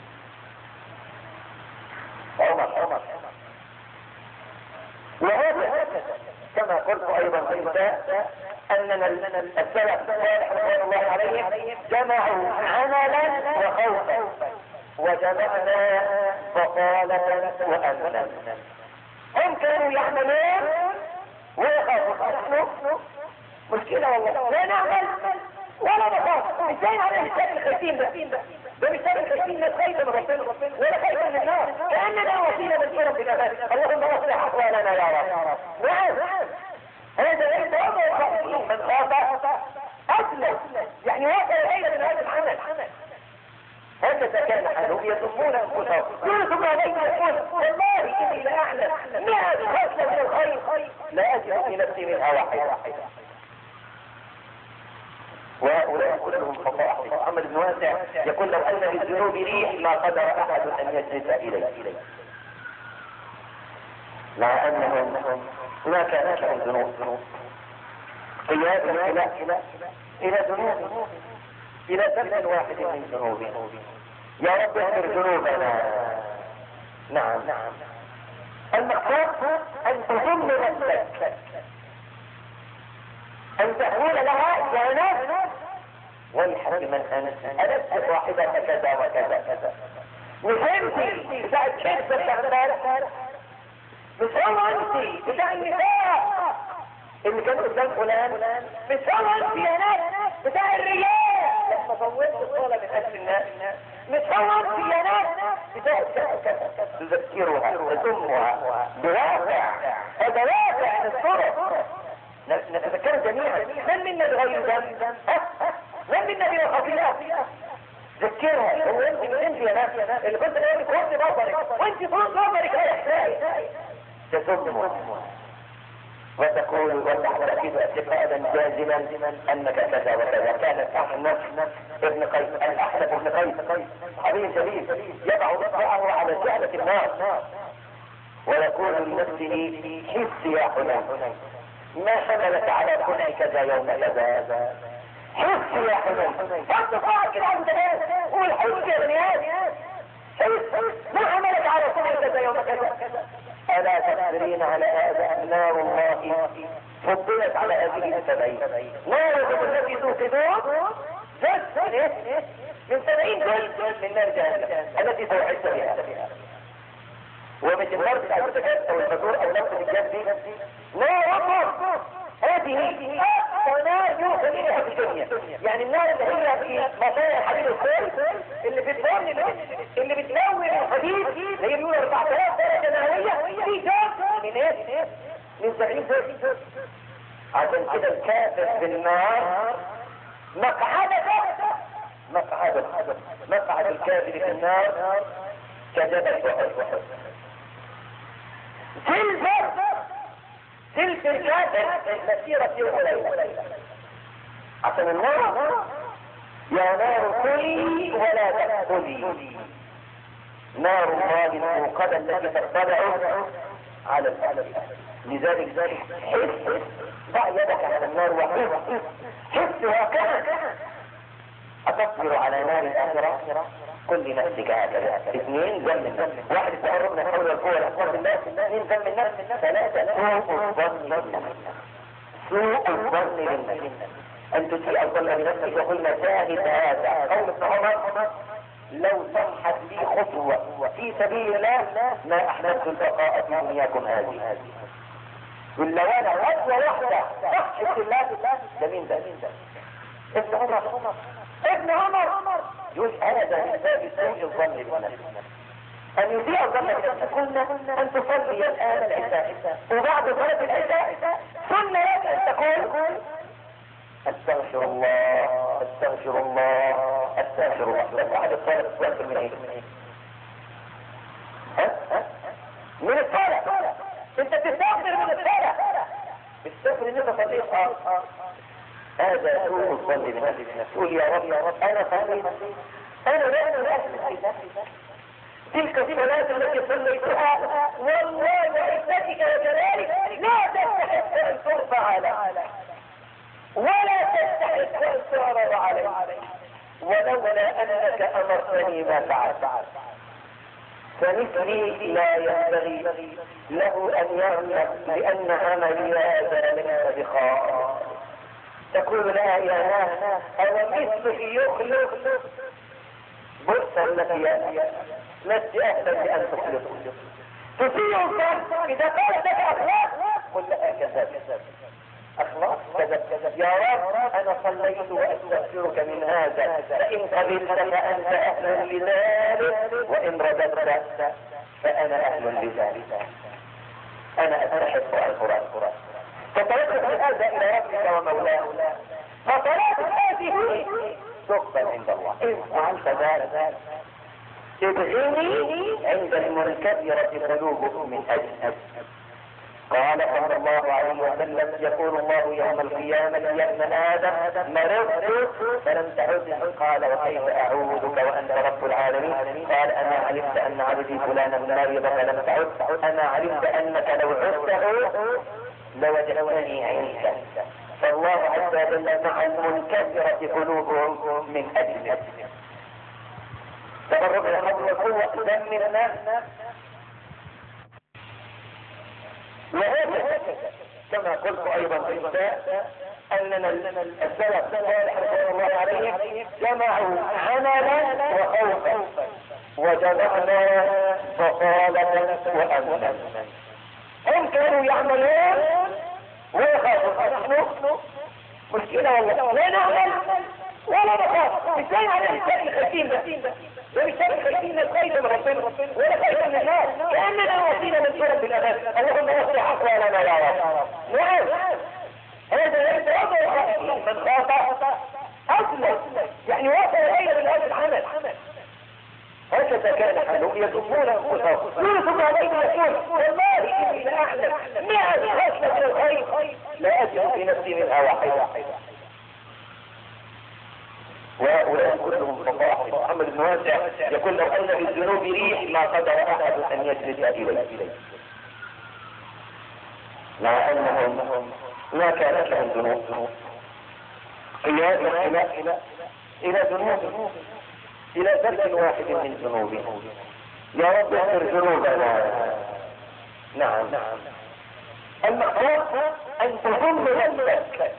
عمر عمر وهذا كما قلت ايضا في البداية اننا السلف الصالح رضوان الله عليهم جمعوا عملا وخوفا وجمعنا فصالة وامنا. هم كانوا يعملون ويخافون. نحن مشكلة والله لا نعمل ولا نخاف. ازاي نعمل الانسان الخيسين ده؟ ده مش سبب الخيسين ناس خايفة من ربنا ولا خايفة من النار كأننا وسيلة من ربنا. اللهم اصلح احوالنا يا رب. نعم هذا ليس امر خائفين من خاف اصلا يعني وصل الى من هذا العمل. هكذا كان حالهم يذمون انفسهم يوسف عليك يقول والله اني لاعلم مئة خصلة من الخير لا اجد في نفسي منها واحدة. وهؤلاء كلهم خطأ. محمد بن واسع يقول لو ان للذنوب ريح ما قدر احد ان يجلس اليه مع انهم ما كانت لهم ذنوب قيادة الى الى ذنوب الى ذنب واحد من ذنوبهم. يا رب اغفر ذنوبنا. نعم المقصود ان تضم نفسك ان تقول لها يا نفس ويحك من انت ألست صاحبة كذا وكذا كذا. مش انت بتاع الكذب بتاع امبارح مش هو انت بتاع النساء اللي كان قدام فلان مش هو انت يا ناس بتاع الرياء لما طولت الصلاة من اجل الناس مش هو انت يا ناس بتاع كذا. تذكرها تذمها بواقع هذا واقع للصورة نتذكر جميعا. من منا بغير ذنب؟ من منا بلا خطيئة؟ ذكرها هو انت انت يا ناس اللي كنت ناوي تغض بصرك وانت فوق بصرك يا احسائي تذمها وتقول وتعتقد اعتقادا جازما انك كذا وكذا. كانت احنف ابن قيس الاحنف ابن قيس صحابي جليل يضع اصبعه على جعلة النار ويقول لنفسه حس يا حنين ما حملك على كنع كذا يوم كذا. حس يا حنين حط صاعك كده عند الناس قول حس يا بنيان ما حملك على كنع كذا يوم كذا. ألا تقدرين على هذا نار الله فضلت على هذه السبعين. ناركم التي توقدون جزء من سبعين جزء من نار جهنم التي توعد بها. ومش النار بتاع السكت او الفاتور او نفس الجد دي ناركم هذه ونار يوصل اليها في الدنيا. يعني النار اللي هي في مصانع حديد الخيل اللي في الفرن اللي بتنور الحديد اللي هي بيقول أربعة آلاف درجة مئوية في جزء من ايه؟ من سبعين جزء. عشان كده الكافر في النار مقعدة مقعدة مقعد الكافر في النار كجبل أحد. تلك تلك الكافر مسيرة يوم وليلة. عشان النار يا نار كلي ولا تأكلي. نار الله الموقدة التي تطلع على الأهل. لذلك ذلك حس ضع يدك على النار وحس حس واقعا أتصبر على نار الآخرة كل نفسك هكذا. اثنين ذم النفس. واحد التقرب من حول والقوة الأكبر بالله. اثنين ذم النفس. ثلاثة سوء الظن بالنفس. سوء الظن بالنفس أن تسيء الظن بنفسك وقلنا شاهد هذا قول ابن عمر لو سمحت لي خطوة في سبيل الله ما أحدثت البقاء في دنياكم هذه. ولو أنا خطوة واحدة تحت الله لمين ده؟ ابن عمر ابن عمر يقول هذا من باب سوء الظن بالنفس. أن يسيء الظن بنفسك قلنا أن تصلي الآن العشاء وبعد صلاة العشاء سنة لك أن تقول استغفر الله استغفر الله استغفر الله. بس واحد الطالب استغفر من ايه؟ ها ها من الصلاة. انت تستغفر من الصلاة، استغفر ان انت صليت. اه هذا سوء الظن بنفسك. تقول يا رب يا رب انا صليت، انا لا انا لا تلك الصلاة التي صليتها والله وعزتك وجلالك لا تستحق ان ترفع لك ولا تستحق ان تعرض عليك، ولولا انك امرتني ما فعلت. فمثلي لا ينبغي له ان يعمل لان عملي هذا ليس بخاطئ. تقول لا يا ناس او مثلك يخلق بص التي لست اهلا بان تخلقه. تطيع الظن اذا قالت لك اخلاق قل لها كذب اخلاق كذب كذب. يا رب انا صليت واستغفرك من هذا، فان قبلت فانت اهل لذلك وان رددت فانا اهل لذلك. انا استحق القران. فتوقف هذا الى ربك ومولاه. فصلاه هذه تقبل عند الله ان فعلت ذلك. تبغيني عند المنكدرة قلوبهم من اجل. قال صلى الله عليه وسلم يقول الله يوم القيامة يا ابن آدم مرضت فلم تعد. قال وكيف أعوذك وأنت رب العالمين؟ قال أنا علمت أن عبدي فلانا مرض فلم تعد. أنا علمت أنك لو عدته لوجدتني عندك. فالله عز وجل مع المنكسرة قلوبهم من أجل تقرب إلى حول القوة دم من الناس. وهذا كما قلت ايضا في البداية اننا السلف الصالح رضي الله عليهم جمعوا عملا وخوفا وجمعنا بطالة وامنا. هم كانوا يعملون ويخافون. نحن مشكلة والله لا نعمل ولا نخاف. ازاي على الانسان الخشين ده ولسان خيرين الخير من ربنا ولا خير من الناس كأننا وصينا من شرب الأمان. اللهم وصي حقا لنا يا رب. نعم هذا ليس وضع من خاطئ أصلا يعني وصل إليه بالهذا العمل. هكذا كان حالهم يذمون أنفسهم يوسف عليه يقول والله إني لأعلم مئة خصلة من الخير لا أجد في نفسي منها واحدة. وهؤلاء كلهم فضائح. محمد بن واسع يقول لو ان في الذنوب ريح ما قدر احد ان يجلس اليه، مع انهم ما كانت لهم ذنوب. قياس الى الى الى ذنوب الى ذنب واحد من ذنوبهم. يا رب اغفر ذنوبنا. نعم المقصود ان تضم نفسك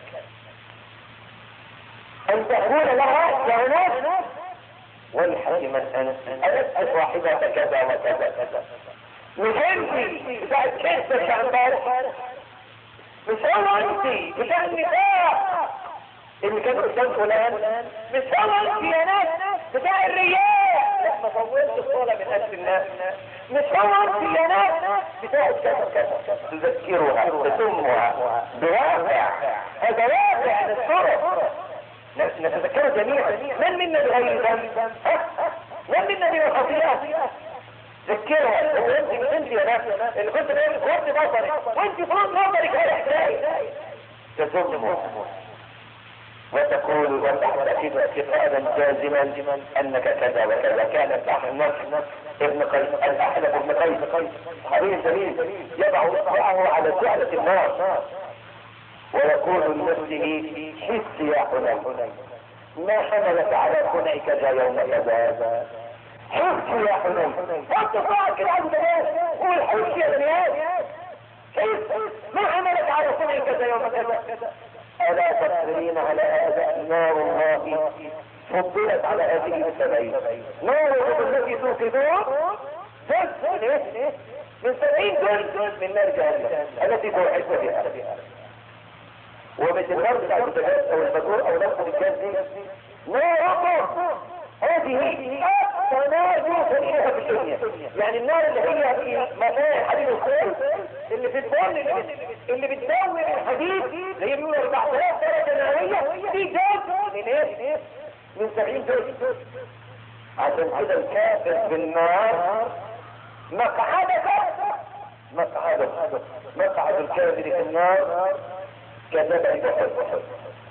ان تكون لها كونات والحكمة ان ألست واحدة كذا وكذا كذا. مش انت بتاع الكسر بتاع امبارح، مش هو انت بتاع النساء اللي كان قدام فلان، مش هو انت يا ناس بتاع الرياء ما طولت الصلاة من اجل الناس، مش هو انت يا ناس بتاع كذا كذا. تذكرها تسمها بواقع، هذا واقع للصورة نتذكره جميعا. من منا بغير ذنب؟ من منا بغير خطيئة؟ ذكرها. وانت مش انت يا ناس اللي كنت بقول وانت بصرك وانت فوق نظرك هاي ازاي تزمه وتقول وتعتقد اعتقادا جازما انك كذا وكذا. كان الاحنف ابن قيس الاحنف ابن قيس صحابي جميل يضع اصبعه على جعلة النار ويقول لنفسه حس يا حنين ما حملك على خنعك ذا يوم كذا. حس يا حنين حط صاعك كده على البنات قول حس يا بنيات حس ما حملك على خنعك ذا يوم كذا. ألا تقدرين على هذا؟ نار الله فضلت على هذه السبعين. نار التي توقدون جزء من سبعين جزء من نار جهنم التي توعد بها. وبتنغرب بتاع البجاز او البجور او نفس الجاز دي نار. هذه اقصى نار تريها في الدنيا. يعني النار اللي هي في مكان حديد الخيل اللي في البن اللي بتدور الحديد اللي هي بيقول أربعة آلاف درجة مئوية دي جزء من ايه؟ من سبعين جزء. عشان كده الكافر بالنار مقعدك مقعدك مقعد الكافر في النار كذبت بحب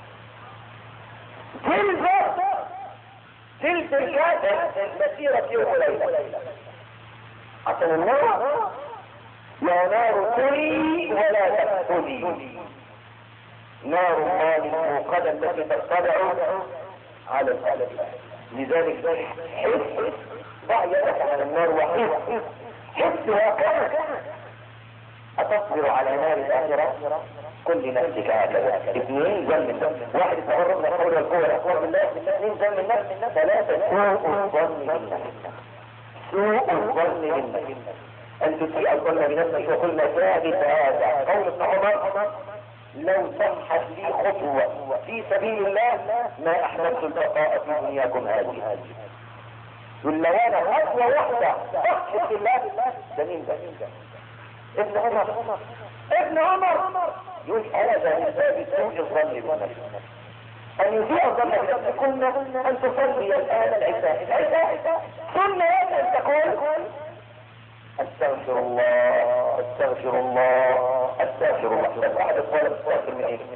تلك تلك الكافر مسيرة يوم وليلة. عشان النار يا نار كلي ولا تأكلي، نار الله الموقدة التي تطلع على القلب. لذلك حس ضع يدك على النار وحس حس واقعك. أتصبر على نار الآخرة كل نفسك هكذا. اثنين ذم النفس، واحد يتقرب من الحول والقوة الأكبر بالله، اثنين ذم النفس، ثلاثة سوء الظن بالنفس. سوء الظن بالنفس أن تسيء الظن بنفسك وكل ثابت هذا. قول ابن عمر لو صحت لي خطوة في سبيل الله ما أحببت البقاء في دنياكم هذه. يقول لو أنا خطوة واحدة صحت في الله ده مين ده؟ ابن عمر ابن عمر يقول هذا من باب سوء الظن بالنفس. أن يسيء الظن بنفسك كنا أن تصلي الآن العشاء. العشاء ثم أن تقول استغفر الله استغفر الله استغفر الله. بعد الصلاة تستغفر من ايه؟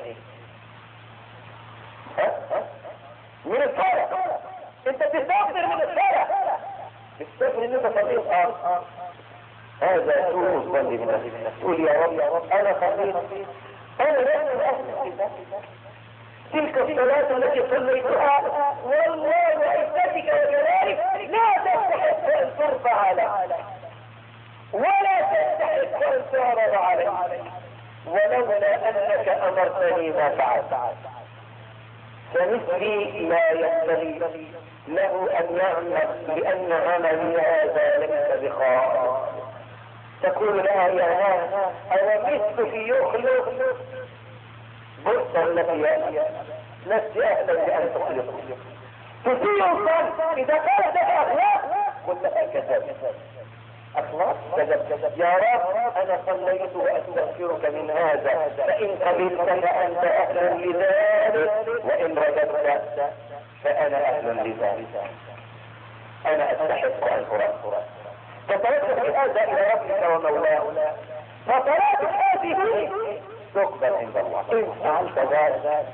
ها؟ من الصلاة. انت بتستغفر من الصلاة، بتستغفر ان انت صليت. اه هذا سوء الظن بالنفس. تقول يا رب انا صليت، انا لست اهل تلك الصلاة التي صليتها والله وعزتك وجلالك لا تستحق ان ترفع عليك ولا تستحق ان تعرض عليك، ولولا انك امرتني ما فعلت. فمثلي لا ينبغي له ان يعمل لان عملي هذا ليس بخاطئ. تقول لها يا ها او مثلك يخلق بص التي لست اهلا لان تخلق. تسيء الظن اذا قالت لك اخلاق قل لها كذب اخلاق كذب. يا رب انا صليت واستغفرك من هذا فان قبلت فانت اهل لذلك وان رددت فانا اهل لذلك. انا استحق ان ارد. فتوجه هذا الى ربك ومولاه. فصلاتك هذه تقبل عند الله ان فعلت ذلك.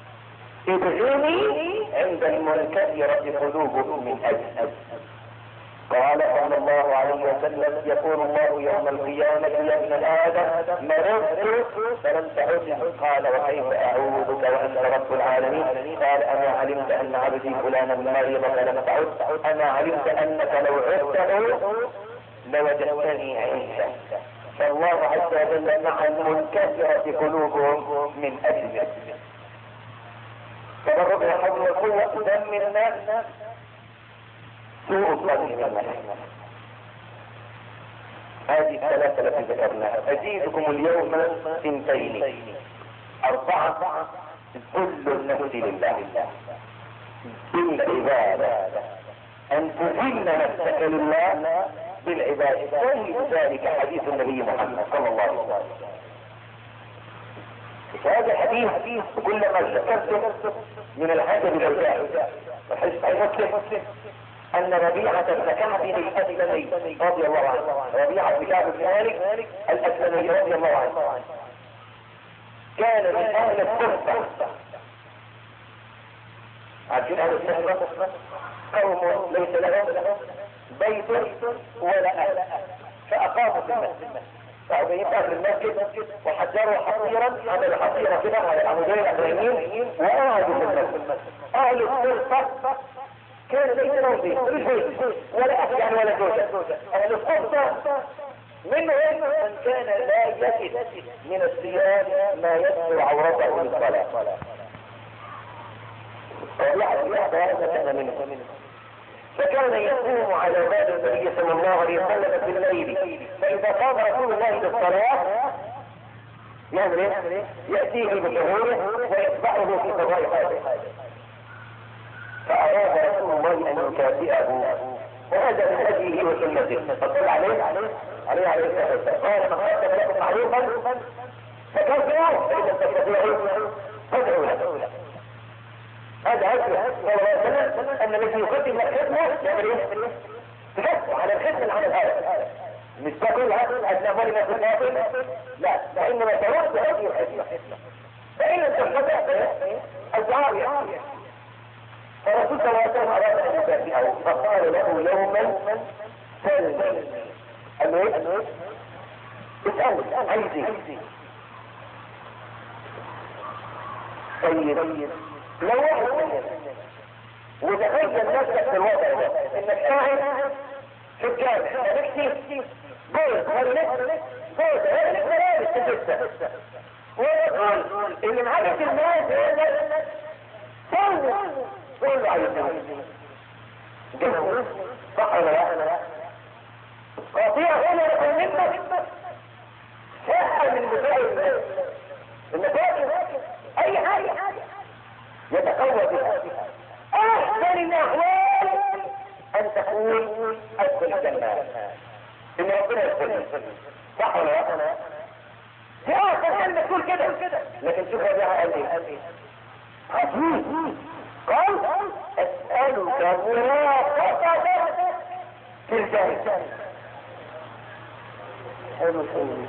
ادعوني عند المنكسرة قلوبهم من اجل. قال صلى الله عليه وسلم يقول الله يوم القيامة يا ابن آدم مرضت فلم تعد. قال وكيف أعوذك وأنت رب العالمين؟ قال أنا علمت أن عبدي فلانا مريض فلم تعد. أنا علمت أنك لو عدته لوجدتني عندك. فالله عز وجل مع المنكسرة قلوبهم من أجل تبرد الحول والقوة دم الناس سوء الظن بالنفس. هذه الثلاثة التي ذكرناها. أزيدكم اليوم سنتين أربعة كل النفس لله بالعبادة، أن تذل نفسك لله بالعبادة. كل ذلك حديث النبي محمد صلى الله عليه وسلم. هذا الحديث كلما ذكرته من العجب العجاب. وحديث مسلم ان ربيعة بن كعب الاسلمي رضي الله عنه، ربيعة بن كعب بن مالك الاسلمي رضي الله عنه كان من اهل الصفة. عارفين اهل الصفة؟ قوم ليس لهم بيت ولا اهل فاقاموا في المسجد. فأبين يبقى في المسجد وحجروا حصيرا، عملوا حصيرة كده على العمودين الأمريكيين وقعدوا في المسجد. أهل الصفة كان ليس لهم بيت ولا أهل يعني ولا زوجة. أهل الصفة منهم من كان لا يجد من الثياب ما يستر عورته للصلاة. فكان يقوم على باب النبي صلى الله عليه وسلم في الليل، فإذا قام رسول الله للصلاة يعمل ايه؟ يأتيه بظهوره ويتبعه في قضاء حاجه. فأراد رسول الله أن يكافئه وهذا من هديه وسنته فقال عليه عليه عليه عليه الصلاه والسلام قال من قدم لكم معروفا فكفروا فاذا تستطيعوا فادعوا له. هذا هدي صلى الله عليه وسلم ان الذي يقدم لك خدمه يعمل ايه؟ تكفوا على الخدمه العمل هذا مش تقولها أدنى مالنا في الباطل، لا، فإنما ترد هذه الخدمة. فإن لم تستطع الدعاء يكفي. فرسول صلى الله عليه وسلم أراد أن يكافئه فقال له يوما سلني. قال له إيه؟ اسأل عايزي. طيب لو واحد منهم وتخيل نفسك في الوضع ده انك قاعد في الجامع نفسي جوز هلك جوز هلك ملابس تجسد ويقول اللي معاك الناس سووا قول له عايزين جوز صح ولا لا؟ قطيع هنا يقول منك ساعة من بتاع المساجد اي حاجة يتقوى بها. احسن الاحوال ان تقول ادخل الجنة ان ربنا يدخلني صح ولا لا؟ في اخر كلمة تقول كده لكن شوف ربيعها قال ايه؟ عجيب قال اسألك مرافقة في الجنة. حلو حلو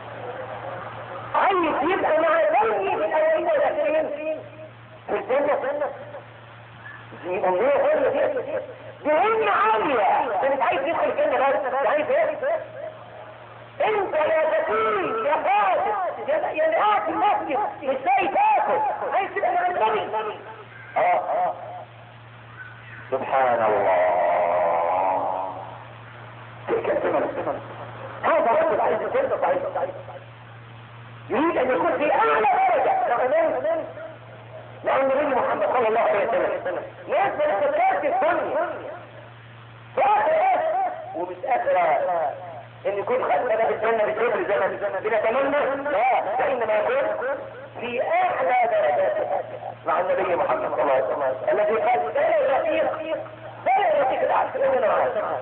عايز يبقى مع زوجي في الاولين والاخرين في الجنة. دي امنية غير دي دي همة عالية. انت مش عايز تدخل الجنة بس عايز ايه؟ انت يا تكين يا فاسد يا اللي قاعد في المسجد مش لاقي تاكل عايز تبقى مع النبي. اه اه سبحان الله. تلك الزمن هذا رجل عايز الجنة ضعيف يريد ان يكون في اعلى درجة رغم لأن النبي محمد صلى الله عليه وسلم ناس من الخلقات في الدنيا فاخر ومش اخرى ان يكون خلقنا في الجنة بشكل الزمن بنتمنى لا فإنما يكون في اعلى درجات مع النبي محمد صلى الله عليه وسلم الذي قال لا رفيق لا رفيق العسل اننا معه.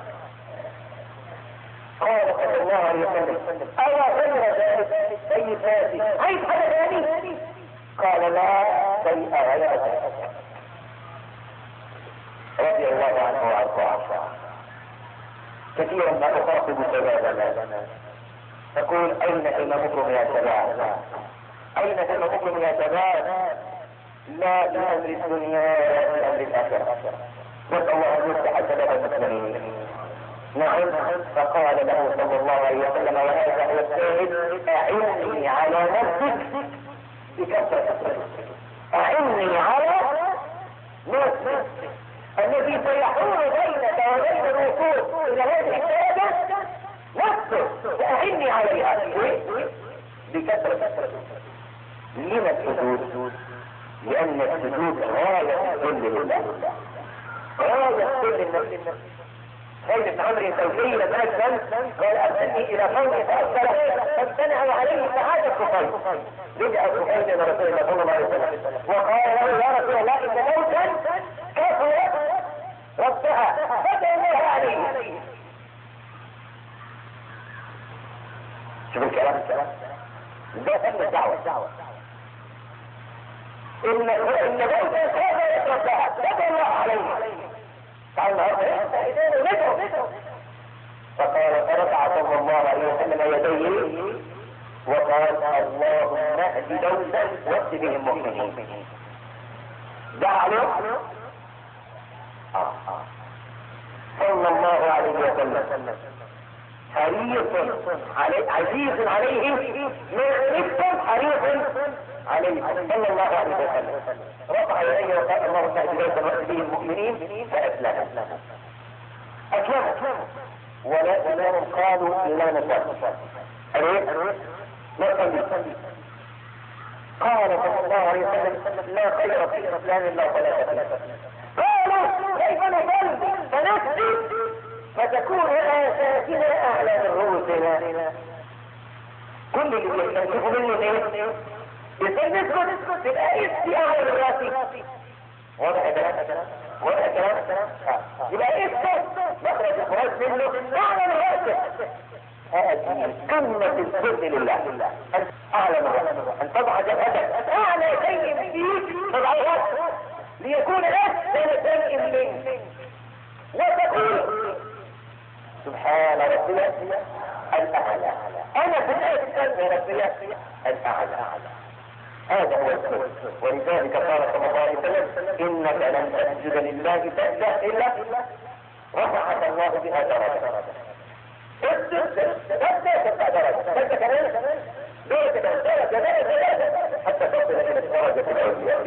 قال صلى الله عليه وسلم ألا غير ذلك أي فاتي عايز حاجة ثاني؟ قال لا شيء غير ذلك. رضي الله عنه وارضاه. كثيرا ما أخاطب شبابنا تقول أين هممكم يا شباب؟ أين هممكم يا شباب؟ لا لأمر الدنيا ولا لأمر الآخرة. نسأل الله أن يفتح شباب المسلمين. نعم فقال له صلى الله عليه وسلم وهذا هو الشاهد أعني على نفسك بكثرة الصدق. أعني على نفسك الذي سيحول بينك وبين الوصول إلى هذه الدرجة نفسك فأعني عليها بكثرة الصدق. لما السجود؟ لأن السجود غاية الذل لله غاية الذل لله. خالد بن عمرو الزوجي لما أسلم قال أرسلني إلى قوم فأسأله فامتنعوا عليه فعاد الكفار. رجع الكفار إلى رسول الله صلى الله عليه وسلم وقال له يا رسول الله إن موتا كفرت ربها فدعوا الله عليه. شوف الكلام الكلام ده فن الدعوة. إن إن موتا كفرت ربها فدعوا الله عليه. قال فقال فرفع صلى الله عليه وسلم يديه وقال اللهم اهد دوسا واهد بهم مؤمنين. دعا له صلى الله عليه وسلم حريص عليه عزيز عليه من عنكم حريص عليه صلى الله عليه وسلم. رفع يديه وقال اللهم اهد دوسا واهد بهم مؤمنين فاسلم اسلم ولكنهم قالوا لا نصلي. أريد نصلي. قال صلى الله عليه وسلم لا خير في الإسلام إلا صلاة. قالوا كيف نصلي فنسجد فتكون آساتنا أعلى من رؤوسنا. كل اللي يستنشفوا منه ايه؟ يستنشفوا تبقى اسمي أعلى من راسي. واضح كلام؟ واضح كلام؟ يبقى اسمه مخرج هذه قمة الذل لله، أن أعلم أن تضع جبهتك أعلى شيء فيك تضعها ليكون أسفل شيء منك، وتقول سبحان ربي الأعلى، أنا في الأسفل ربي الأعلى. هذا هو السر، ولذلك قال صلى الله عليه وسلم إنك لن تسجد لله سجدة إلا رفعك الله بها درجة. اسجد سجدة تبقى درجة، سجدة كمان درجة درجة درجة حتى تصل إلى درجة الأولياء.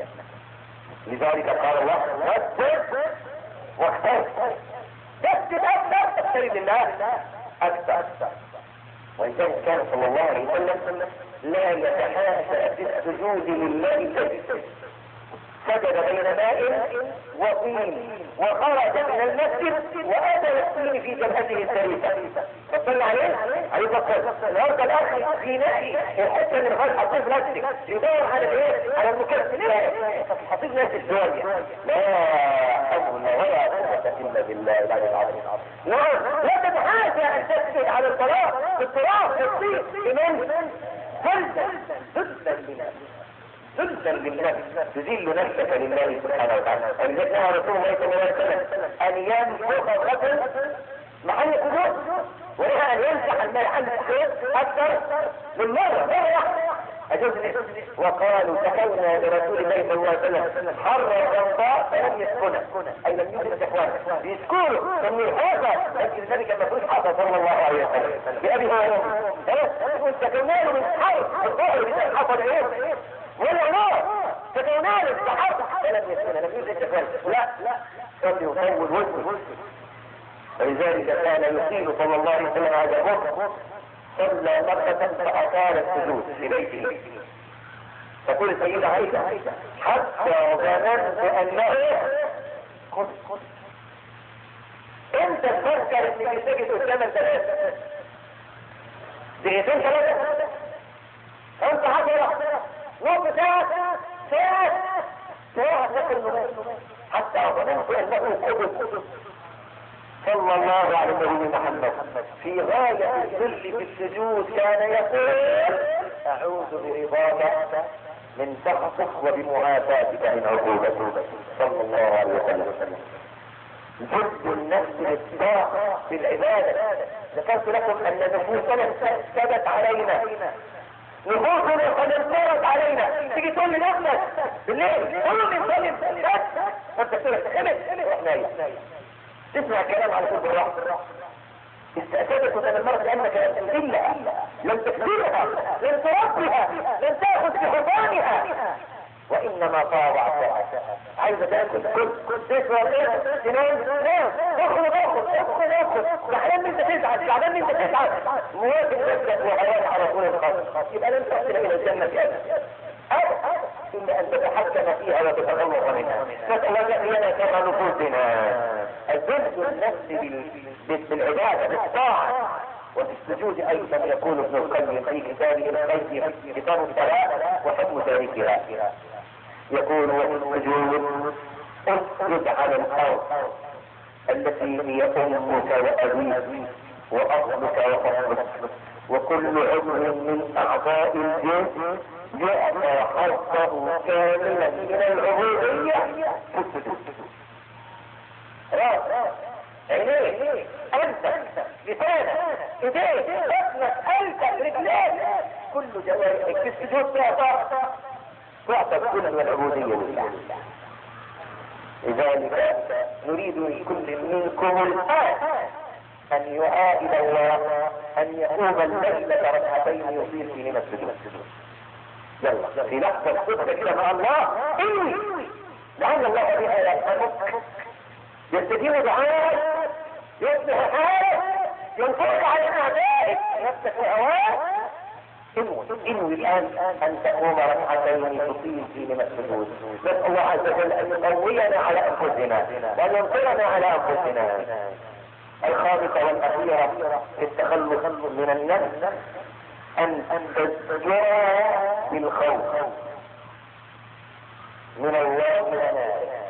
لذلك قال الله واسجد واقترب، تسجد أكثر تقترب لله أكثر. ولذلك كان صلى الله عليه وسلم لا يتحاشى في السجود لله سجد، سجد بين ماء وطين وخرج من المسجد واتى يصلي في جبهته الشريفه. فصلى عليه عليه فقط النهارده الاخ في ناحي الحته اللي خالص حطيت نفسك يدور على ايه؟ على المكسب. حطيت نفسك الدنيا لا حول ولا قوه الا بالله العلي العظيم. نعم لا تتحاشى ان تسجد على الطلاق في التراب في الطين لمن؟ ذلا ذلا لله، ذلا لله، تذل نفسك لله سبحانه وتعالى. ولذلك نهى رسول الله صلى الله عليه وسلم ان ينفخ الرجل محل السجود، ونهى ان يمسح المحل السجود اكثر من مره مره واحده. أجوز وقالوا تكونا لرسول الله صلى الله عليه وسلم حر الجنباء فلم يسكنه، اي لم يوجد اخوانه بيسكنوا من الحافه، لكن ذلك ما فيش حافه صلى الله عليه وسلم بأبي هريرة تكونا له من حرب الظهر بتاع الحافه ايه ولا نار، تكونا له الحرب فلم يسكنه، لم يوجد اخوانه. لا لا صلي وطول وجهه. ولذلك كان يطيل صلى الله عليه وسلم هذا الوقت، صلى مرة فأطال السجود في بيته. تقول السيدة عائشة حتى ظننت أنه خذ خذ انت تفكر ان بيسجد قدامك ثلاثة دقيقتين ثلاثة انت حضرة نص ساعة ساعة ساعة تاكل حتى ظننت انه خذ. صلى الله على النبي محمد في غاية الذل في السجود كان يقول أعوذ برضاك من سخطك وبمعافاتك من عقوبتك صلى الله عليه وسلم. جد النفس للطاعة في العبادة. ذكرت لكم أن نفوسنا ثبت علينا، نفوسنا قد انصرت علينا. تيجي تقول لنفسك بالليل قول لي صلي بس وانت تقول لك خمس روح نايم، تسمع كلام على كل بالراحة. استأسدت من المرض لأنك لم تذلها، لم تكبرها، لم تربها، لم تأخذ بحضانها، وإنما طاوعتها. عايزة تأكل كل تسمع ايه تنام تنام اخرج اخرج اخرج اخرج زعلان انت تزعل، زعلان انت تزعل، موافق نفسك وحياة على طول الخط، يبقى لن تصل إلى الجنة أبدا أبدا إلا أن تتحكم فيها وتتخلص منها. نسأل الله لنا كما نفوسنا الذل النفس بالعبادة بالطاعة. وفي السجود أيضا يقول ابن القيم في كتابه القيم كتاب الصلاة وحكم تاركها، يقول وفي السجود اسجد على الأرض التي هي أمك وأبيك وأصلك وفصلك وكل عضو من أعضاء الجسم يعطى حظه كاملا من العبودية في السجود. راس عينيه أنفك لسانك ايديك بطنك قلبك رجليك كل جوارحك في السجود تعطى تعطى كل العبودية لله. لذلك نريد من كل منكم الآن أن يعاهد الله أن يقوم الليلة ركعتين يصير في من السجود. يلا في لحظة صدق كده مع الله إني لعل الله بها يرحمك، يستجيب دعائك، يصلح حالك، ينصرك على أعدائك، نفسك وهواك. انوي انوي الآن أن تقوم ركعتين تصير في من السجود. نسأل الله عز وجل أن يقوينا على أنفسنا وأن ينصرنا على أنفسنا. الخامسة والأخيرة في التخلص من النفس أن تزجر بالخوف من الله وناره.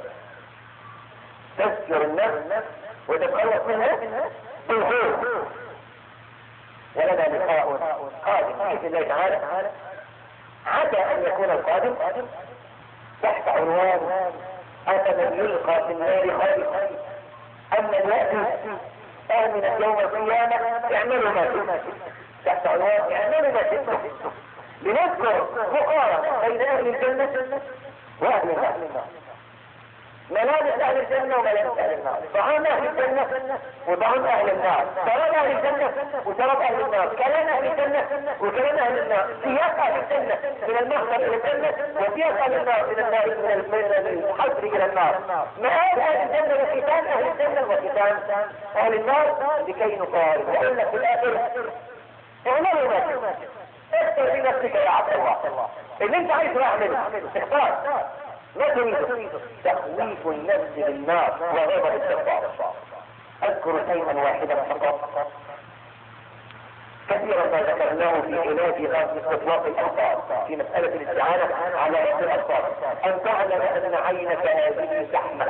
تزجر النفس وتتخلص منها بالخوف. ولنا لقاء قادم بإذن الله تعالى. عسى أن يكون القادم تحت عنوان أفمن يلقى في النار خير أم من يأتي آمنا يوم القيامة اعملوا ما شئتم. تحت عنوان اعملوا ما شئتم، لنذكر مقارنة بين أهل الجنة وأهل النار، ملابس أهل الجنة وملابس أهل النار، طعام أهل الجنة وطعام أهل النار، شراب أهل الجنة وشراب أهل النار، كلام أهل الجنة وكلام أهل النار، سياق أهل الجنة من المحضر إلى الجنة وسياق أهل النار من النار من الحجر إلى النار، مآل أهل الجنة وختان أهل الجنة وختان أهل النار، لكي نقارن. وقلنا في الآخر اعملوا ما شئتم، اختر بنفسك يا عبد الله اللي انت عايزه اعمله، اختار لا تريد تخويف النفس بالنار وغضب الجبار. اذكر شيئا واحدا فقط كثيرا ما ذكرناه في علاج غاز استطلاق الابصار في مساله الاستعانه على رأس الابصار، ان تعلم ان عينك هذه تحمل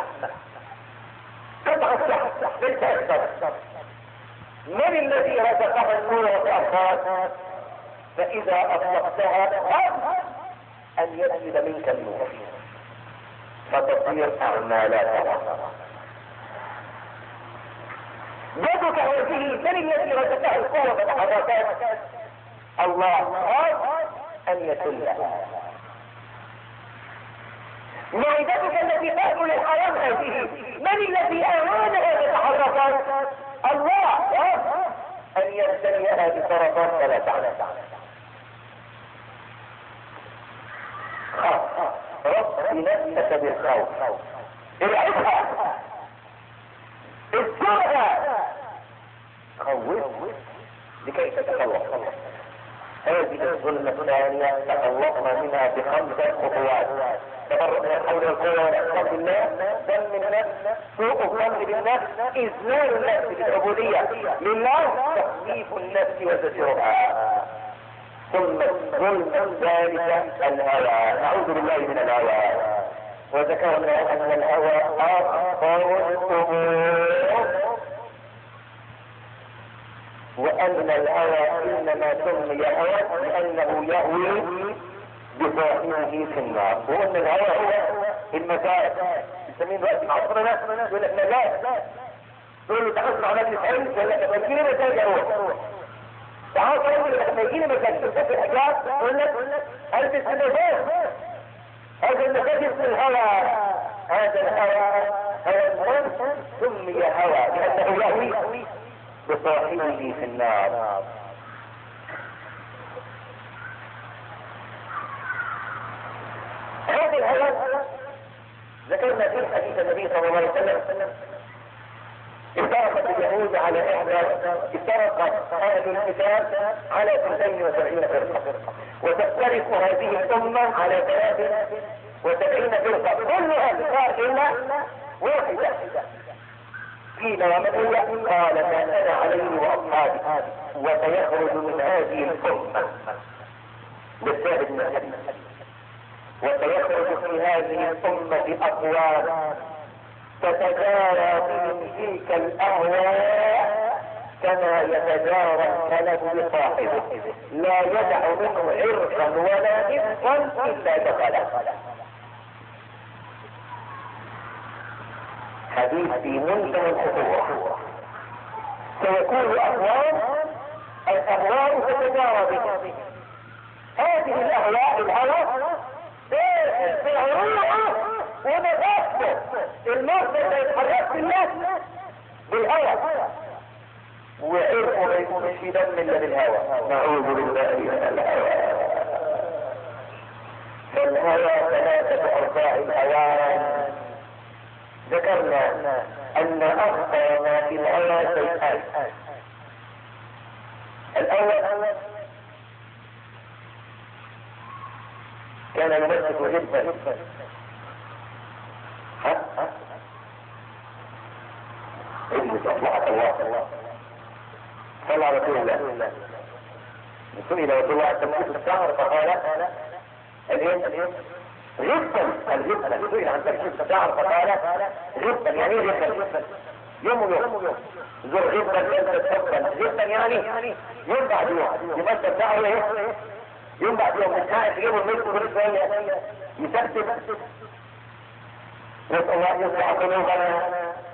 قطعه سحر ليس اكثر. من الذي رزقها النور والابصار؟ فاذا اطلقتها ان يفسد منك النور فتصير أعمى لا ترى. يدك هذه من الذي رزقها القوة والحركات؟ الله أن يسلها. معدتك التي تأكل الحرام هذه من الذي أعانها بالتحركات؟ الله أن يبتليها بسرطان فلا تعلم. رب نفسك بالخوف، ارعبها، اذكرها، خوف لكي تتخلص. هذه الظلمة الثانية تخلصنا منها بخمسة خطوات: تبرؤ من الحول والقوة والاعتصام بالله، ذم النفس، سوء الظن بالنفس، اذلال النفس بالعبودية لله، تخفيف النفس وزجرها. ثم الظلم الثالثة الهوى، نعوذ بالله من الهوى. وذكرنا ان الهوى اخطر الامور، وان الهوى انما سمي هوى لانه يهوي بصاحبه في النار، وان الهوى هو المزاج. يسمين دلوقتي في عصرنا يقول لك مزاج، تقول له تعال اسمع مجلس علم يقول لك ما يجيني مزاج اروح، تعال تقول لما يجيني مزاج تلبس الحجاب يقول لك البس المزاج. هذا المزاج اسم الهوى، هذا الهوى هوى النفس سمي هوى لانه يهوي بصاحبه في النار. هذه الهوى ذكرنا في حديث النبي صلى الله عليه وسلم افترقت اليهود على احدى افترقت اهل الكتاب على اثنتين وسبعين فرقه، وتفترق هذه الامه على ثلاث وسبعين فرقه كلها تختار الا واحده. قيل ومن هي؟ قال ما انا عليه واصحابي، وسيخرج من هذه الامه بالثابت من الحديث، وسيخرج في هذه الامه اقوام تتجارى بهم تلك الاهواء كما يتجارى الكلب بصاحبه، لا يدع منه عرقا ولا نفقا الا دخله. حديث في منتهى الخطوره. سيكون اقوام الاهواء تتجارى بهم، هذه الاهواء الهوى في عروقه ونفسه، المرضى اللي يتحرك في الناس بالهوى، وعرقه ما يكونش في دم الا بالهوى. نعوذ بالله من الهوى. فالهوى ثلاثة ارباع الهوان. ذكرنا ان اخطر ما في الهوى شيئان: الاول كان يمسك جدا ها ها اجلس اطلعك الله صلى على رسول الله. سئل رسول الله عن تمسك الشعر فقال الايه غفا الغفا. سئل عن تمسك الشعر فقال غفا. يعني ايه غفا؟ يوم ويوم زور غيبا جلسة حبا غيبا يعني يوم بعد يوم يمثل بتاعه ايه يوم بعد يوم مش قاعد تجيبه الملك كل شوية يسبسب نسأل الله يصلح قلوبنا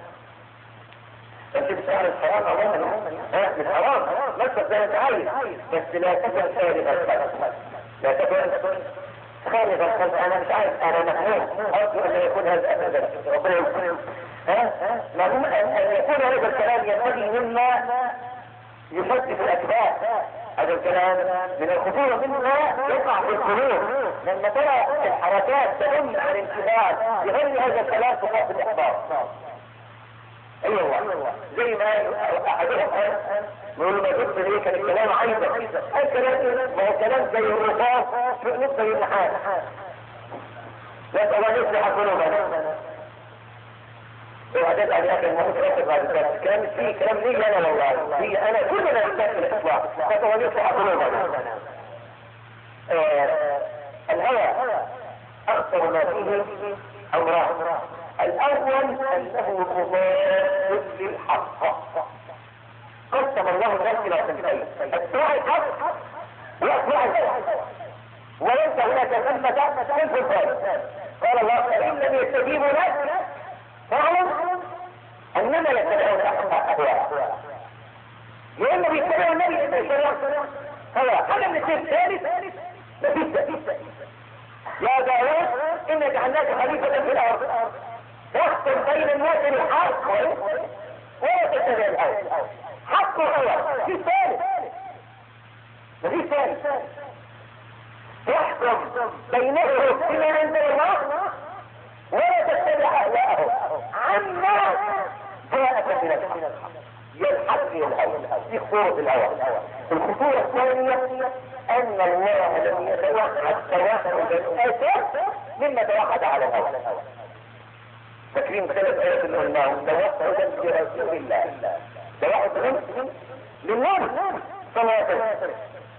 بس بسعر الحرام عموما ها مش حرام مكتب زي انت عايز بس لا تكن خارج الخلق لا تكن خارج الخلق انا مش عارف انا مفهوم ارجو ان يكون هذا ابدا ربنا يكون ها مهم ان يكون هذا الكلام ينبغي مما يفتت الاتباع هذا الكلام من الخطورة مما يقع في القلوب لما ترى الحركات تدل عن انتباه يغني هذا الكلام في قلب الاحباط ايوه زي ما احدهم نقول ما جبت ليه كان الكلام عايزة الكلام ما هو كلام زي الرصاص في نص النحاس نسأل الله يصلح قلوبنا وعدد على الاخر المهم تركز بعد ذلك الكلام مش فيه كلام لي انا والله لي انا كلنا نحتاج في الاطلاق نسأل الله يصلح قلوبنا الهوى اخطر ما فيه امران الاول انه مضاد للحق قسم الله الناس الى صنفين اتباع الحق واتباع الهوى وليس هناك ثمة صنف ثالث قال الله فان لم يستجيبوا لك فاعلم انما يتبعون اهواءهم يا اما بيتبعوا النبي صلى الله عليه وسلم هو حاجه من الشيء الثالث مفيش يا داوود إن جعلناك خليفة في الأرض تحكم بين الناس بالحق ولا تتبع الهوى حق هو في ثالث مفيش ثالث تحكم بينهم بما أنزل الله ولا تتبع أهواءهم عما جاءك من الحق يا الحق يا الهوى دي خطورة الهوى الخطورة الثانية ان الله لم يتوحد توحدا اساس مما توحد على الهوى فاكرين ثلاث ايات اللي قلناهم توحدا برسول الله توحد لله صلى الله عليه وسلم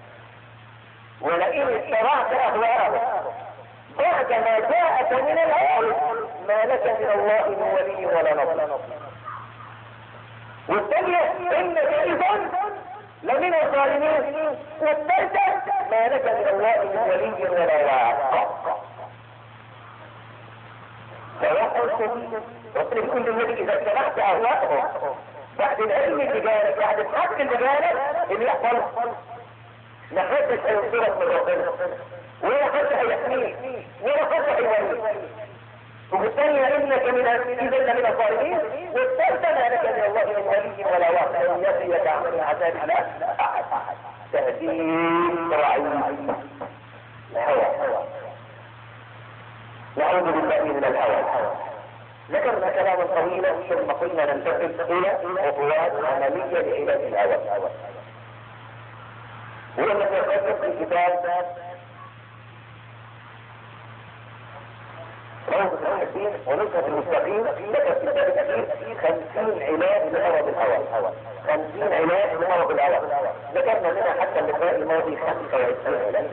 ولئن اتبعت اهواءهم بعد ما جاءك من الهوى ما لك من الله من ولي ولا نصر والثانية انك اذا لمن الظالمين والثالثة ما لك من الله من ولي ولا واق فوقع سبيل ربنا يكون للنبي اذا اتبعت اهواءهم بعد العلم اللي جالك بعد الحق اللي جالك اللي يحصل ما حدش هينصرك من ربنا ولا حد هيحميك ولا حد هيوليك وبالثانية انك من اذا من الظالمين والثالثة ما لك من الله من ولي ولا واق ان يقيك عن عذاب الله احد تهديد رعيد الهوى نعوذ بالله من الهوى ذكرنا كلاما طويلا ثم قلنا ننتقل الى خطوات عمليه لعلاج الهوى ولما تقدم في الكتاب روضة الحكيم ونصرة المستقيم ذكر في كتاب الأخير خمسين علاج لمرض الهوى خمسين علاج لمرض الهوى ذكرنا منها حتى اللقاء الماضي خمسة وعشرين علاج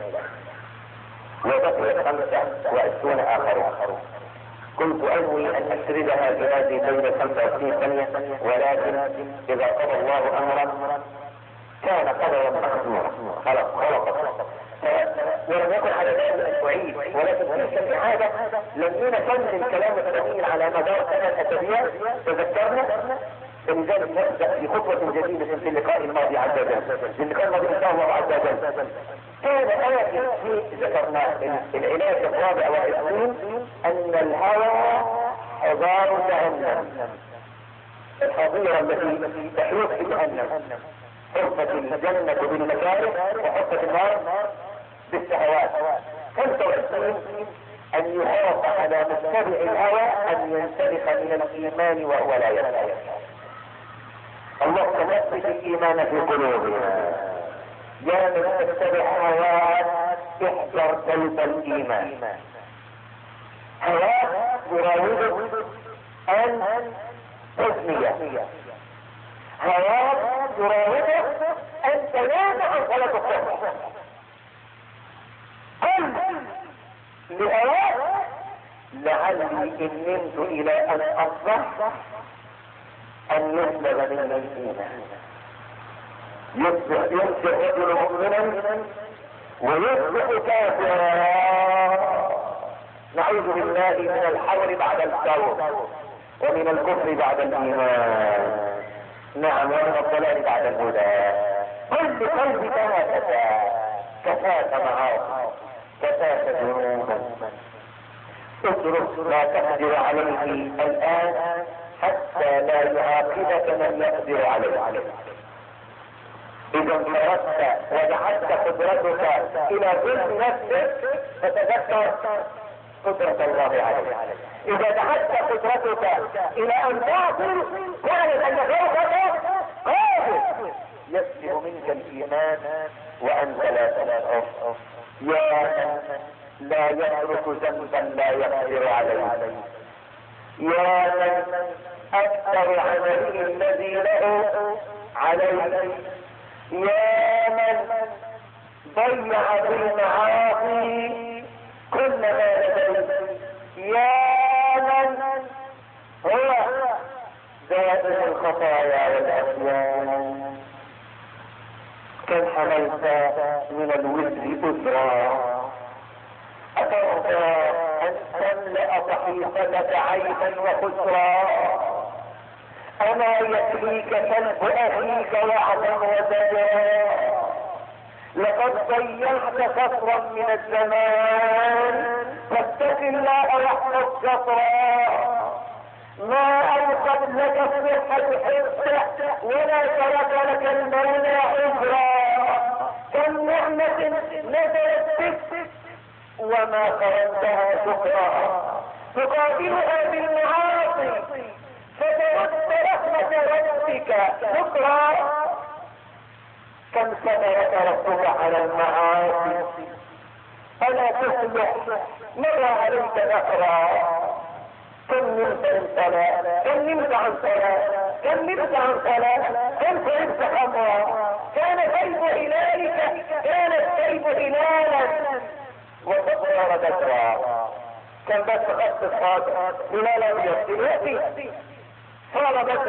وبقي خمسة وعشرون آخرون كنت أنوي أن أسردها في هذه بين خمسة وعشرين ثانية ولكن إذا قضى الله أمرا كان قدرا مقدورا خلق خلق ولم يكن على ذلك أسبوعين ولكن في حاجة لما كان الكلام الطويل على مدار ثلاث أسابيع تذكرنا فلذلك نبدأ في خطوة جديدة في اللقاء الماضي عز وجل في اللقاء الماضي إن شاء الله عز وجل كان آية في ذكرنا العلاج الرابع والعشرين أن الهوى حضار جهنم الحظيرة التي تحيط في جهنم حفت الجنة بالمكاره وحفت النار بالشهوات خمسة وعشرين أن يخاف على متبع الهوى أن ينسلخ من الإيمان وهو لا يسلخ اللهم نثبت الإيمان في قلوبنا يا من تتبع هواك احذر كلب الإيمان هواك يراودك أن تزني هواك يراودك أن تنام عن صلاة الصبح قل لهواك لعلي إن نمت إلى أن أصبح ان يسلب من الايمان. يصبح يصبح رجل مؤمنا ويصبح كافرا. نعوذ بالله من الحول بعد الكفر، ومن الكفر بعد الايمان، نعم، ومن الضلال بعد الهدى. كل قلب كفاك كفاك معاصي، كفاك ذنوبا. اترك ما تقدر عليه الان حتى لا يعاقبك من يقدر عليه. اذا انفردت وجعلت قدرتك الى ظلم نفسك فتذكر قدرة الله عليك. اذا جعلت قدرتك الى ان تعصي واعلم ان غيرك قادر يسلب منك الايمان وانت لا تشعر. يا من لا يترك ذنبا لا يقدر عليه، يا من اكثر عمله الذي له عليه، يا من ضيع بالمعاصي كل ما لديه، يا من هو دائم الخطايا والعصيان. كم حملت من الوزر أسرا، أترضى أن تملأ صحيفتك عيبا وخسرا؟ أما يكفيك كلب أخيك وعظا وزجرا؟ لقد ضيعت فترا من الزمان، فاتق الله واحفظ شطرا. ما أوقف لك الصحة حسة ولا ترك لك المولى عذرا. كم نعمة نزلت بك وما قرنتها شكرا، تقابلها بالمعاصي فترد رحمة ربك شكرا. كم سترك ربك على المعاصي فلا تصلح مر عليك نهرا. كم نمت عن صلاة، كم نمت عن صلاة، كم نمت عن صلاة، كم شربت خمرا. كان سيف هلالك، كان السيف هلالا وتصغر ذكرا. كان بس خط الصادر هلال ابيض يأتي صار بس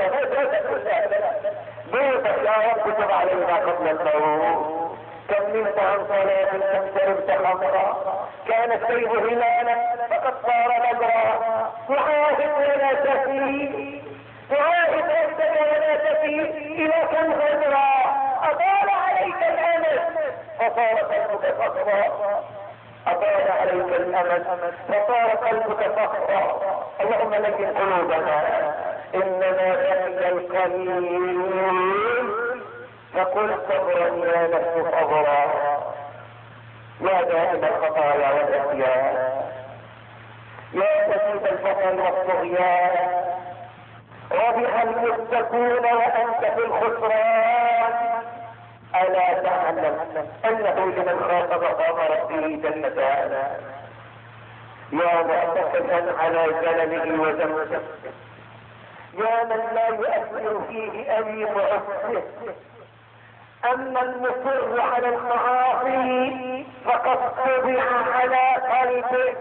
بيتك يا رب تب علينا قبل الموت. كم نمت عن صلاة، كم شربت خمرا. كان السيف هلالا فقد صار نجرا. تعاهد ولا تفي، تعاهد نفسك ولا تفي الى كم غدرا. اطال عليك الامل فصار قلبك صخرا، اطال عليك الامل فصار قلبك صخرا. اللهم لكن قلوبنا اننا بقي القليل فقل صبرا يا نفس صبرا. يا دائم الخطايا والعصيان، يا سيد الفضل والطغيان، ربح المتقون وانت في الخسران. الا تعلم انه لمن خاف مقام ربه جنتان، يا معتكفا على زلمه وذنبه، يا من لا يؤثر فيه أليم عصره. اما المصر على المعاصي فقد طبع على قلبه.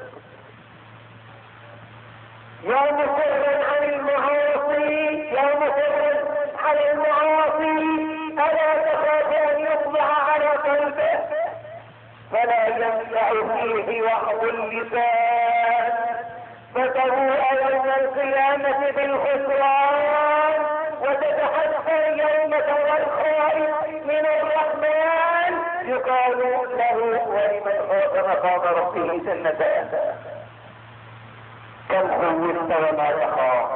يا مصرا عن المعاصي، يا مصرا على المعاصي، الا تخاف ان يطبع على قلبه فلا ينفع فيه وعظ اللسان، فتبوء يوم القيامة بالخسران وتتحسر يوم ترى الخائف من الرحمن يقال له ولمن خاف مقام ربه جنتان. كم خوفت وما تخاف،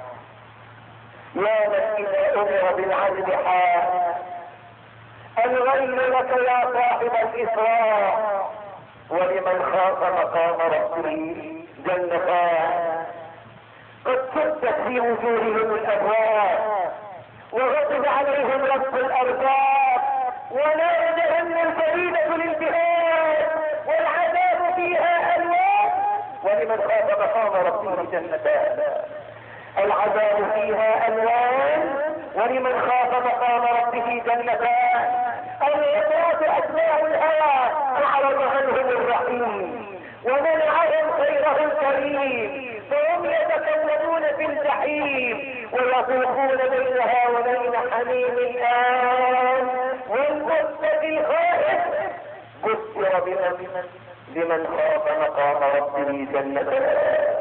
يا من اذا امر بالعدل حال. الغير لك يا صاحب الاسراء، ولمن خاف مقام ربه جنتان. قد سدت في وجوههم الابواب وغضب عليهم رب الارباب، ونار جهنم شديدة الالتهاب والعذاب فيها الوان. ولمن خاف مقام ربه جنتان. العذاب فيها الوان ولمن خاف مقام ربه جنتان. العباد اتباع الهوى اعرض عنهم الرحيم ومنعهم خيره الكريم، فهم يتكلمون في الجحيم ويطوفون بينها وبين حميم آن والمتقي الخائف بشر بمن لمن خاف مقام ربه جنتان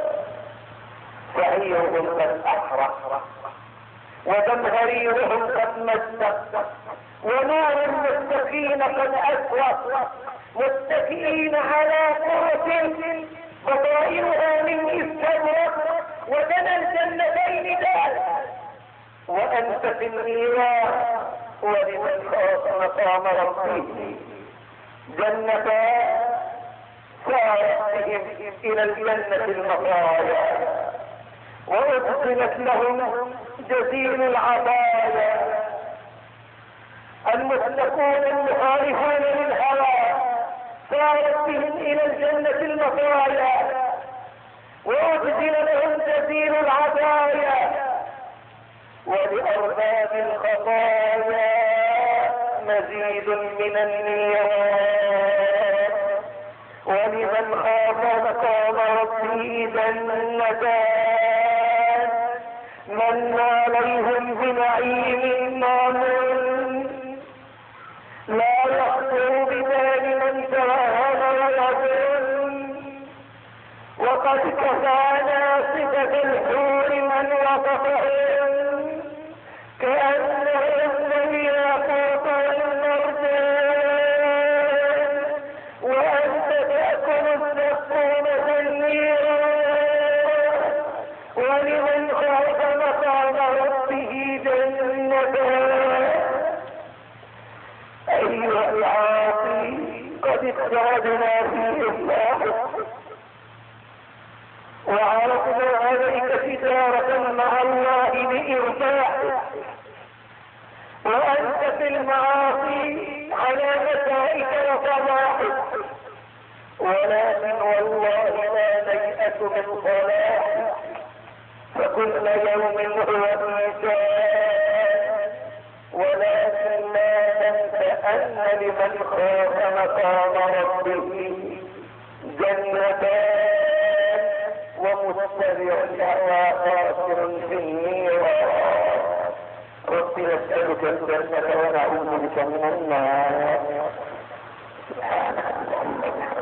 سعيرهم قد احرق وزمهريرهم قد مزق ونار المتقين قد اسود متكئين على فرش بطائنها من استبرق ودنا الجنتين دار وانت في النيران ولمن خاف مقام ربه جنتان سارت بهم الى الجنة المطايا وادخلت لهم جزيل العطايا المتقون المخالفون للهوى سارت بهم الى الجنة المطايا وادخل لهم جزيل العطايا ولأرباب الخطايا مزيد من النيران ولمن خاف مقام ربه جنتان من عليهم بنعيم مامون لا يخطر ببال من توهم ويظن وقد كفانا صفة الحور من وصفهم كأنهم الياقوت والمرجان وأنت تأكل الزقوم النيران ولمن خاف مقام ربه جنتان أيها العاصي قد اقتربنا في إصلاحك وعرضنا عليك تجارة مع الله بإرباحك وأنت في المعاصي على مسائك وصلاحك ولكن والله لا نيأس من صلاحك فكل يوم هو ميزان ولكن لا تنس أن لمن خاف مقام ربه جنتان ومتبع الهوى خاسر في النيران رب نسألك الجنة ونعوذ بك من النار سبحانك اللهم وبحمدك